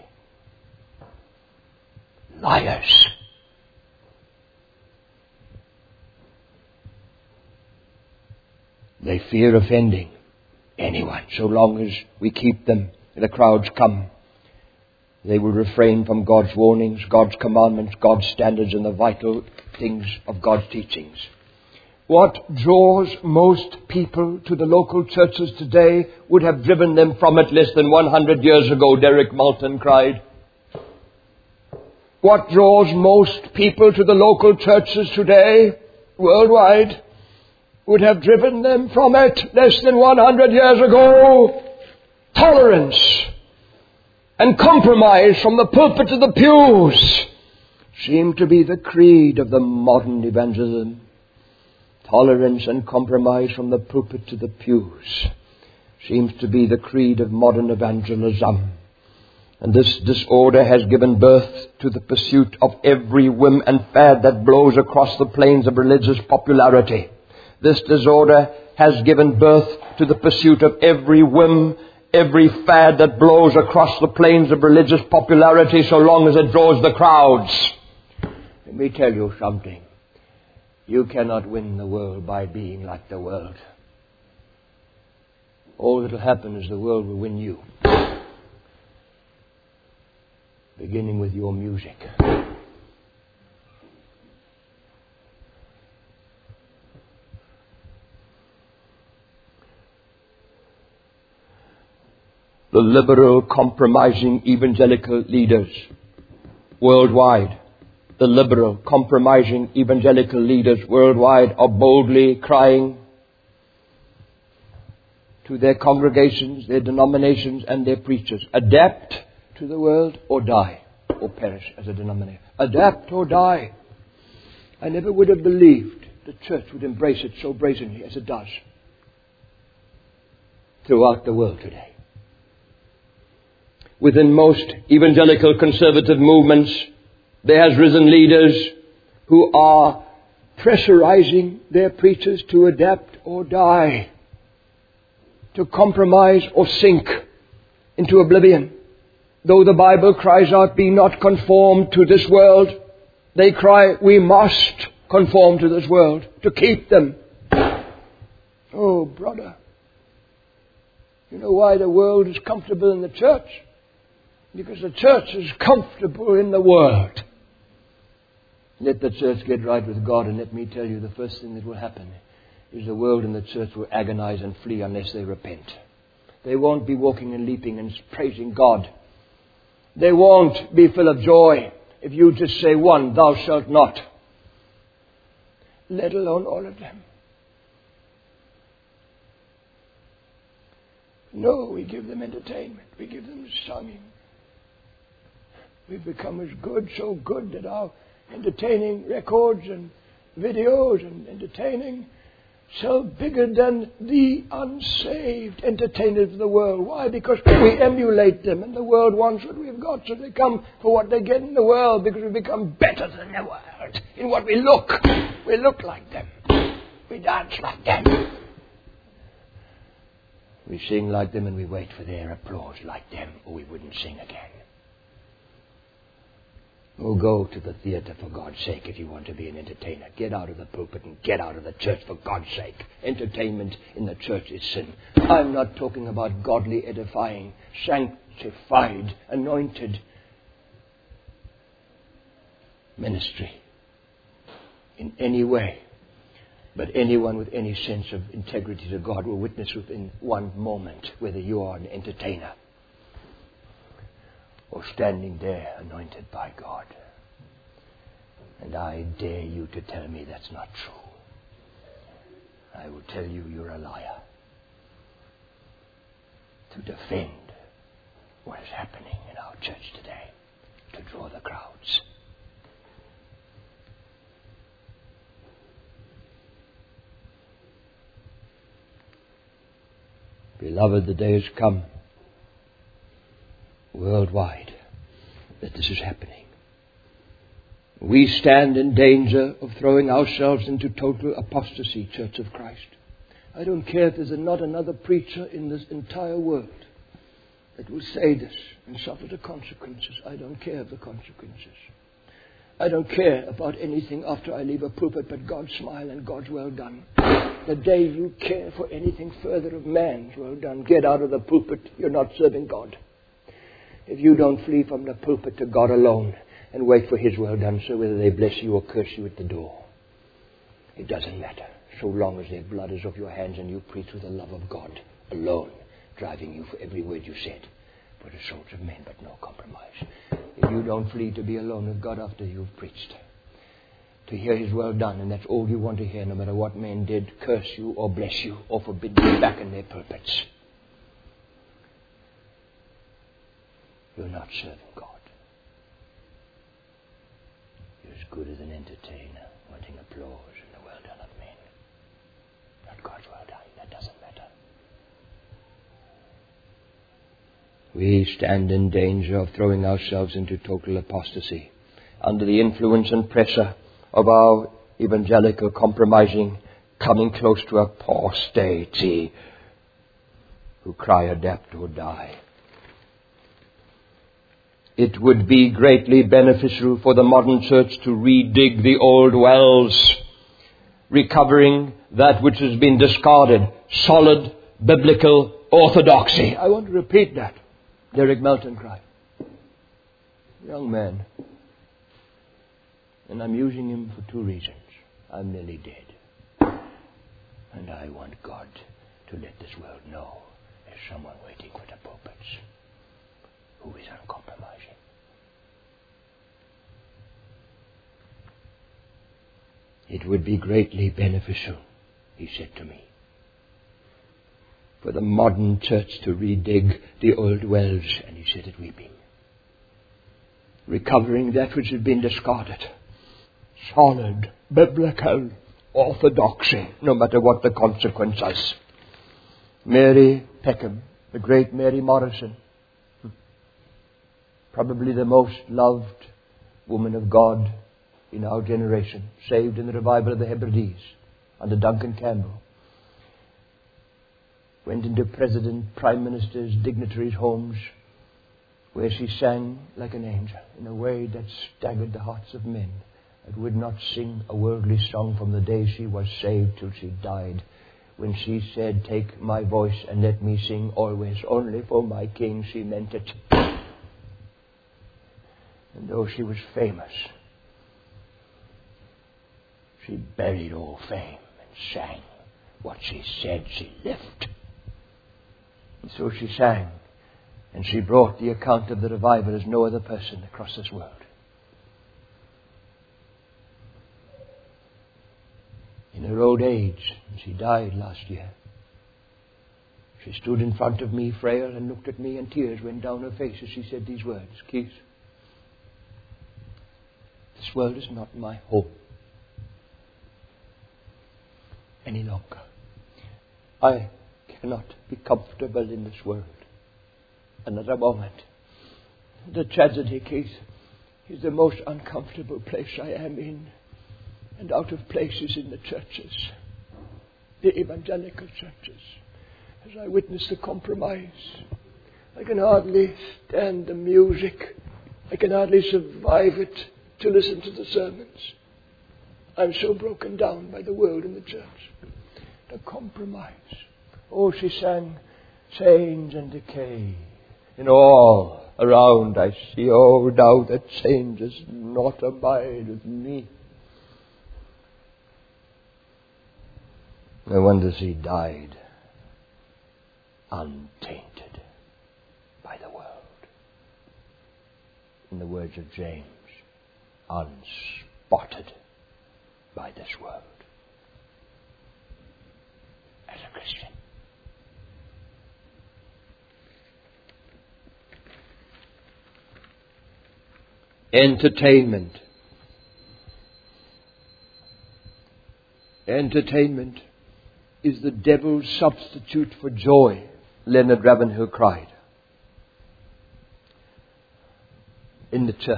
A: Liars. They fear offending anyone. So long as we keep them, the crowds come. They will refrain from God's warnings, God's commandments, God's standards, and the vital things of God's teachings. What draws most people to the local churches today would have driven them from it less than 100 years ago, Derek Moulton cried. What draws most people to the local churches today, worldwide, would have driven them from it less than 100 years ago? Tolerance and compromise from the pulpit to the pews seem to be the creed of the modern evangelism. Tolerance and compromise from the pulpit to the pews seems to be the creed of modern evangelism. And this disorder has given birth to the pursuit of every whim and fad that blows across the plains of religious popularity. This disorder has given birth to the pursuit of every whim, every fad that blows across the plains of religious popularity, so long as it draws the crowds. Let me tell you something. You cannot win the world by being like the world. All that will happen is the world will win you. Beginning with your music. The liberal, compromising evangelical leaders worldwide, the liberal, compromising evangelical leaders worldwide are boldly crying to their congregations, their denominations, and their preachers, adapt to the world or die, or perish as a denomination. Adapt or die. I never would have believed the church would embrace it so brazenly as it does throughout the world today. Within most evangelical conservative movements, there has risen leaders who are pressurizing their preachers to adapt or die, to compromise or sink into oblivion. Though the Bible cries out, be not conformed to this world, they cry, we must conform to this world to keep them. Oh, brother, you know why the world is comfortable in the church? Because the church is comfortable in the world. Let the church get right with God, and let me tell you, the first thing that will happen is the world and the church will agonize and flee unless they repent. They won't be walking and leaping and praising God. They won't be full of joy if you just say one, thou shalt not. Let alone all of them. No, we give them entertainment. We give them singing. We've become as good, so good that our entertaining records and videos and entertaining sell bigger than the unsaved entertainers of the world. Why? Because we emulate them, and the world wants what we've got, so they come for what they get in the world, because we become better than the world in what we look. We look like them. We dance like them. We sing like them, and we wait for their applause like them, or we wouldn't sing again. Oh, go to the theater for God's sake if you want to be an entertainer. Get out of the pulpit and get out of the church for God's sake. Entertainment in the church is sin. I'm not talking about godly, edifying, sanctified, anointed ministry in any way. But anyone with any sense of integrity to God will witness within one moment whether you are an entertainer or standing there anointed by God. And I dare you to tell me that's not true. I will tell you you're a liar. to defend what is happening in our church today, to draw the crowds. Beloved, the day has come worldwide that this is happening. We stand in danger of throwing ourselves into total apostasy, Church of Christ. I don't care if there's not another preacher in this entire world that will say this and suffer the consequences. I don't care of the consequences. I don't care about anything after I leave a pulpit but God's smile and God's well done. The day you care for anything further of man's well done, get out of the pulpit. You're not serving God. If you don't flee from the pulpit to God alone and wait for His well done, so whether they bless you or curse you at the door, it doesn't matter, so long as their blood is off your hands and you preach with the love of God alone, driving you for every word you said. For the souls of men, but no compromise. If you don't flee to be alone with God after you've preached, to hear His well done, and that's all you want to hear, no matter what men did, curse you or bless you or forbid you back in their pulpits, you're not serving God. You're as good as an entertainer, wanting applause and the well done of men. Not God's well done. That doesn't matter. We stand in danger of throwing ourselves into total apostasy under the influence and pressure of our evangelical compromising, coming close to apostasy, who cry, adapt or die. It would be greatly beneficial for the modern church to redig the old wells, recovering that which has been discarded, solid biblical orthodoxy. I want to repeat that. Derek Melton cried. Young man. And I'm using him for two reasons. I'm nearly dead. And I want God to let this world know there's someone waiting for the pulpits who is uncompromising. It would be greatly beneficial, he said to me, for the modern church to redig the old wells, and he said it weeping, recovering that which had been discarded, solid biblical orthodoxy, no matter what the consequences. Mary Peckham, the great Mary Morrison, probably the most loved woman of God in our generation, saved in the revival of the Hebrides under Duncan Campbell, went into president, prime ministers, dignitaries' homes, where she sang like an angel in a way that staggered the hearts of men, that would not sing a worldly song from the day she was saved till she died, when she said, take my voice and let me sing always, only for my King. She meant it. And though she was famous, she buried all fame and sang what she said she lived. And so she sang, and she brought the account of the revival as no other person across this world. In her old age, and she died last year, she stood in front of me, frail, and looked at me, and tears went down her face as she said these words, Keith, this world is not my home any longer. I cannot be comfortable in this world another moment. The tragedy, Keith, is the most uncomfortable place I am in, and out of places in the churches, the evangelical churches, as I witness the compromise. I can hardly stand the music. I can hardly survive it to listen to the sermons. I'm so broken down by the world and the church. The compromise. Oh, she sang, change and decay. In all around I see, oh, now that change does not abide with me. No wonder she died untainted by the world. In the words of James, unspotted by this world. As a Christian. Entertainment. Entertainment is the devil's substitute for joy, Leonard Ravenhill cried. In the church.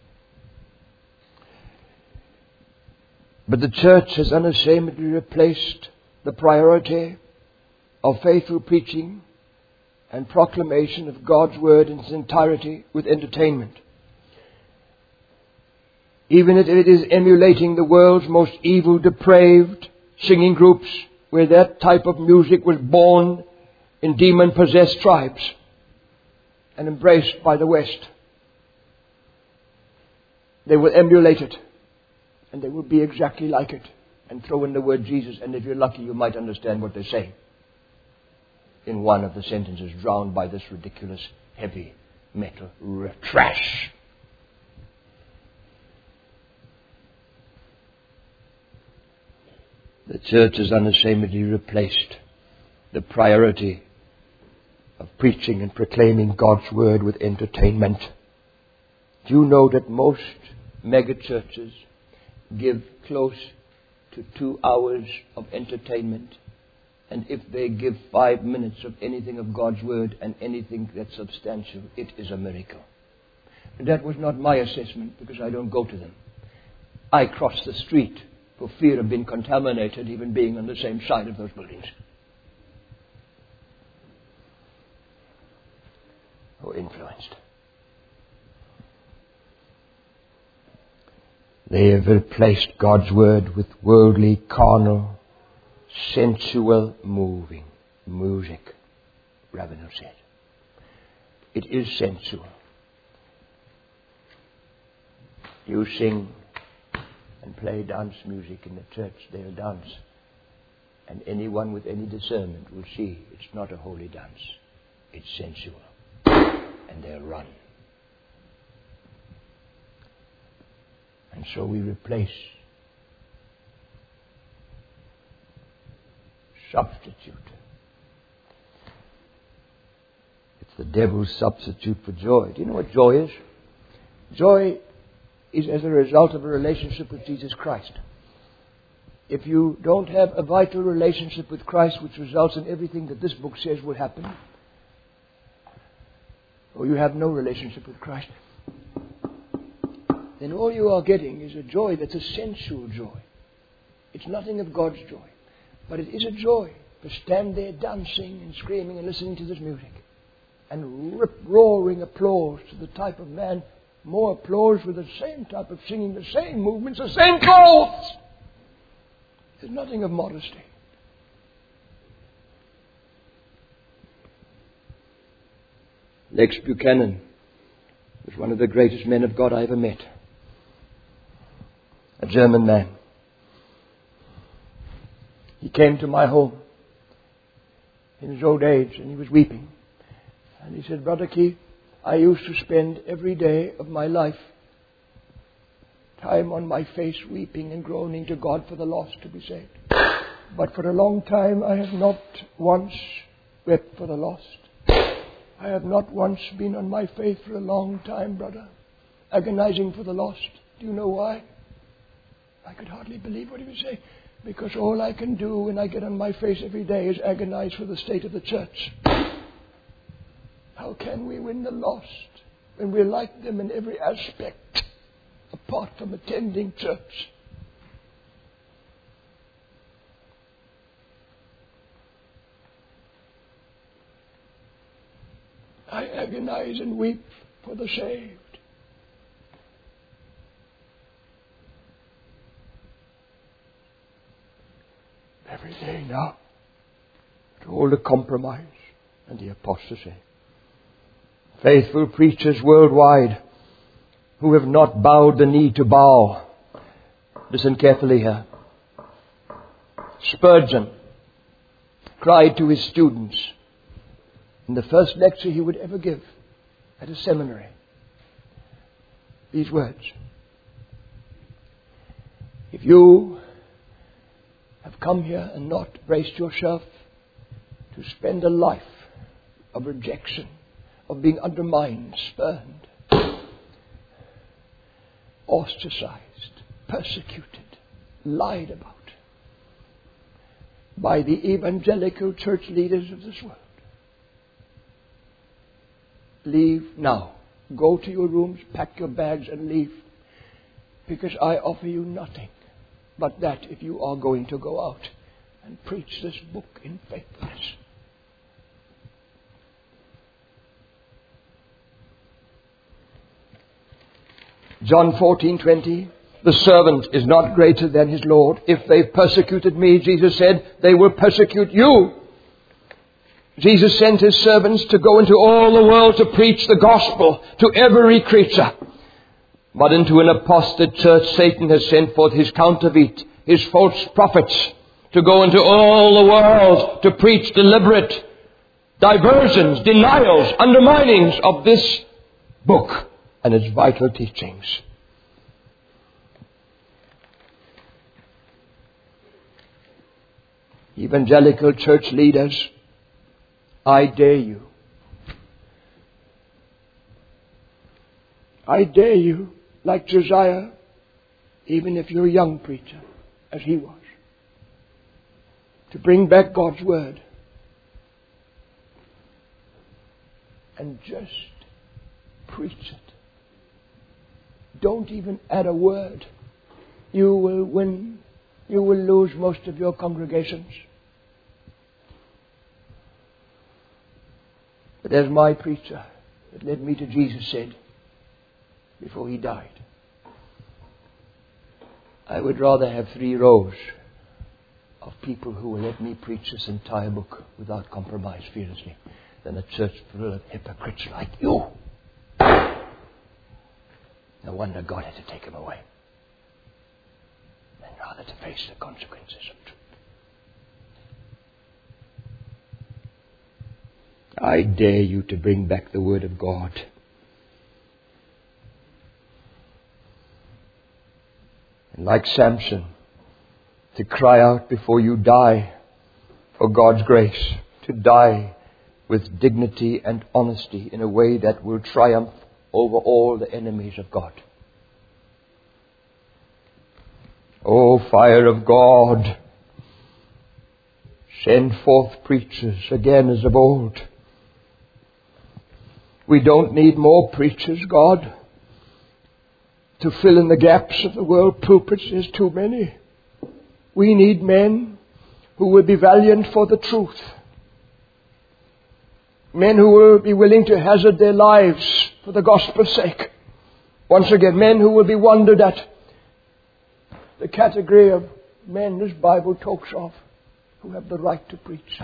A: But the church has unashamedly replaced the priority of faithful preaching and proclamation of God's Word in its entirety with entertainment. Even if it is emulating the world's most evil, depraved singing groups, where that type of music was born in demon-possessed tribes and embraced by the West. They will emulate it, and they will be exactly like it, and throw in the word Jesus, and if you're lucky, you might understand what they're saying in one of the sentences, drowned by this ridiculous, heavy metal trash. The church has unashamedly replaced the priority of preaching and proclaiming God's Word with entertainment. Do you know that most mega churches give close to 2 hours of entertainment? And if they give 5 minutes of anything of God's Word and anything that's substantial, it is a miracle. And that was not my assessment, because I don't go to them. I cross the street for fear of being contaminated, even being on the same side of those buildings. Or influenced. They have replaced God's Word with worldly, carnal, sensual music, Ravenhill said. It is sensual. You sing and play dance music in the church, they'll dance. And anyone with any discernment will see it's not a holy dance. It's sensual. And they'll run. And so we replace, substitute. It's the devil's substitute for joy. Do you know what joy is? Joy is as a result of a relationship with Jesus Christ. If you don't have a vital relationship with Christ, which results in everything that this book says will happen, or you have no relationship with Christ, then all you are getting is a joy that's a sensual joy. It's nothing of God's joy. But it is a joy to stand there dancing and screaming and listening to this music and rip-roaring applause to the type of man, more applause with the same type of singing, the same movements, the same clothes. There's nothing of modesty. Lex Buchanan was one of the greatest men of God I ever met. A German man. He came to my home in his old age and he was weeping. And he said, Brother Keith, I used to spend every day of my life time on my face weeping and groaning to God for the lost to be saved. But for a long time I have not once wept for the lost. I have not once been on my face for a long time, brother, agonizing for the lost. Do you know why? I could hardly believe what he was saying. Because all I can do when I get on my face every day is agonize for the state of the church. How can we win the lost when we're like them in every aspect, apart from attending church? I agonize and weep for the saved. Every day now, to all the compromise and the apostasy. Faithful preachers worldwide who have not bowed the knee to bow. Listen carefully here. Spurgeon cried to his students in the first lecture he would ever give at a seminary these words: if you have come here and not braced yourself to spend a life of rejection, of being undermined, spurned, ostracized, persecuted, lied about by the evangelical church leaders of this world. Leave now. Go to your rooms, pack your bags and leave. Because I offer you nothing but that if you are going to go out and preach this book in faithfulness. John 14:20, the servant is not greater than his Lord. If they persecuted me, Jesus said, they will persecute you. Jesus sent his servants to go into all the world to preach the gospel to every creature. But into an apostate church, Satan has sent forth his counterfeit, his false prophets, to go into all the world to preach deliberate diversions, denials, underminings of this book and its vital teachings. Evangelical church leaders, I dare you. I dare you, like Josiah, even if you're a young preacher, as he was, to bring back God's word and just preach it. Don't even add a word. You will win. You will lose most of your congregations. But as my preacher that led me to Jesus said before he died, I would rather have 3 rows of people who will let me preach this entire book without compromise fearlessly than a church full of hypocrites like you. No wonder God had to take him away. And rather to face the consequences of truth. I dare you to bring back the Word of God. And like Samson, to cry out before you die for God's grace, to die with dignity and honesty in a way that will triumph over all the enemies of God. O fire of God, send forth preachers again as of old. We don't need more preachers, God, to fill in the gaps of the world pulpits. There's too many. We need men who will be valiant for the truth. Men who will be willing to hazard their lives for the gospel's sake. Once again, men who will be wondered at. The category of men this Bible talks of who have the right to preach.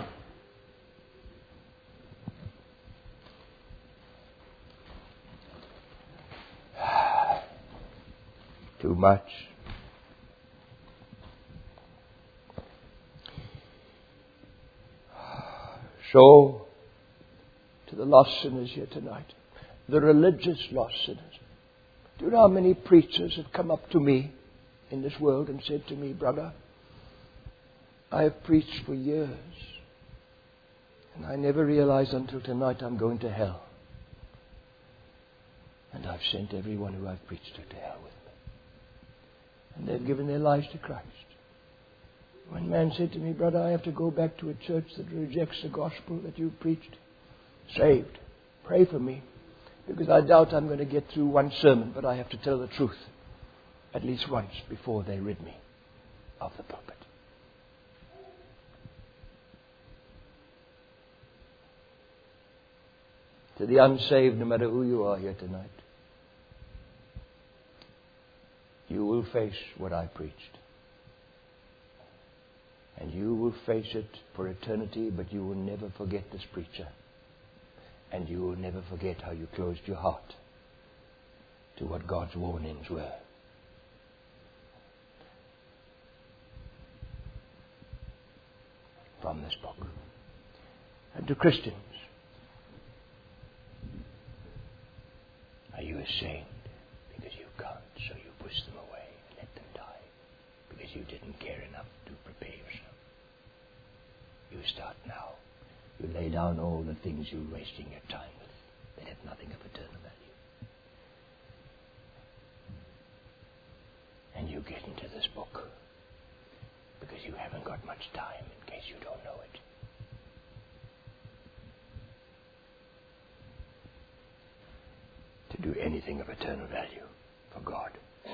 A: Too much. So, to the lost sinners here tonight, the religious lost sinners, do you know how many preachers have come up to me in this world and said to me, brother, I have preached for years and I never realized until tonight I'm going to hell. And I've sent everyone who I've preached to hell with me. And they've given their lives to Christ. One man said to me, brother, I have to go back to a church that rejects the gospel that you preached. Saved. Pray for me. Because I doubt I'm going to get through one sermon, but I have to tell the truth at least once before they rid me of the pulpit. To the unsaved, no matter who you are here tonight, you will face what I preached. And you will face it for eternity, but you will never forget this preacher. And you will never forget how you closed your heart to what God's warnings were. From this book. And to Christians, are you ashamed because you can't, so you push them away and let them die because you didn't care enough to prepare yourself? You start now. You lay down all the things you're wasting your time with that have nothing of eternal value. get into this book, because you haven't got much time in case you don't know it. To do anything of eternal value for God.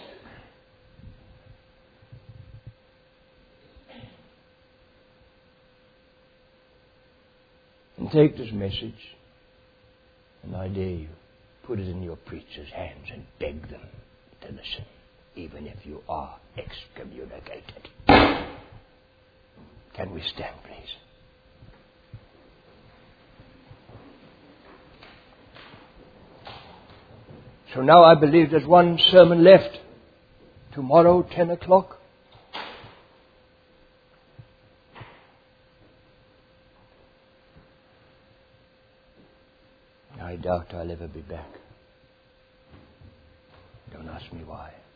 A: And take this message, and I dare you, put it in your preacher's hands and beg them to listen, even if you are excommunicated. Can we stand, please? So now I believe there's one sermon left. Tomorrow, 10 o'clock. I doubt I'll ever be back. Don't ask me why.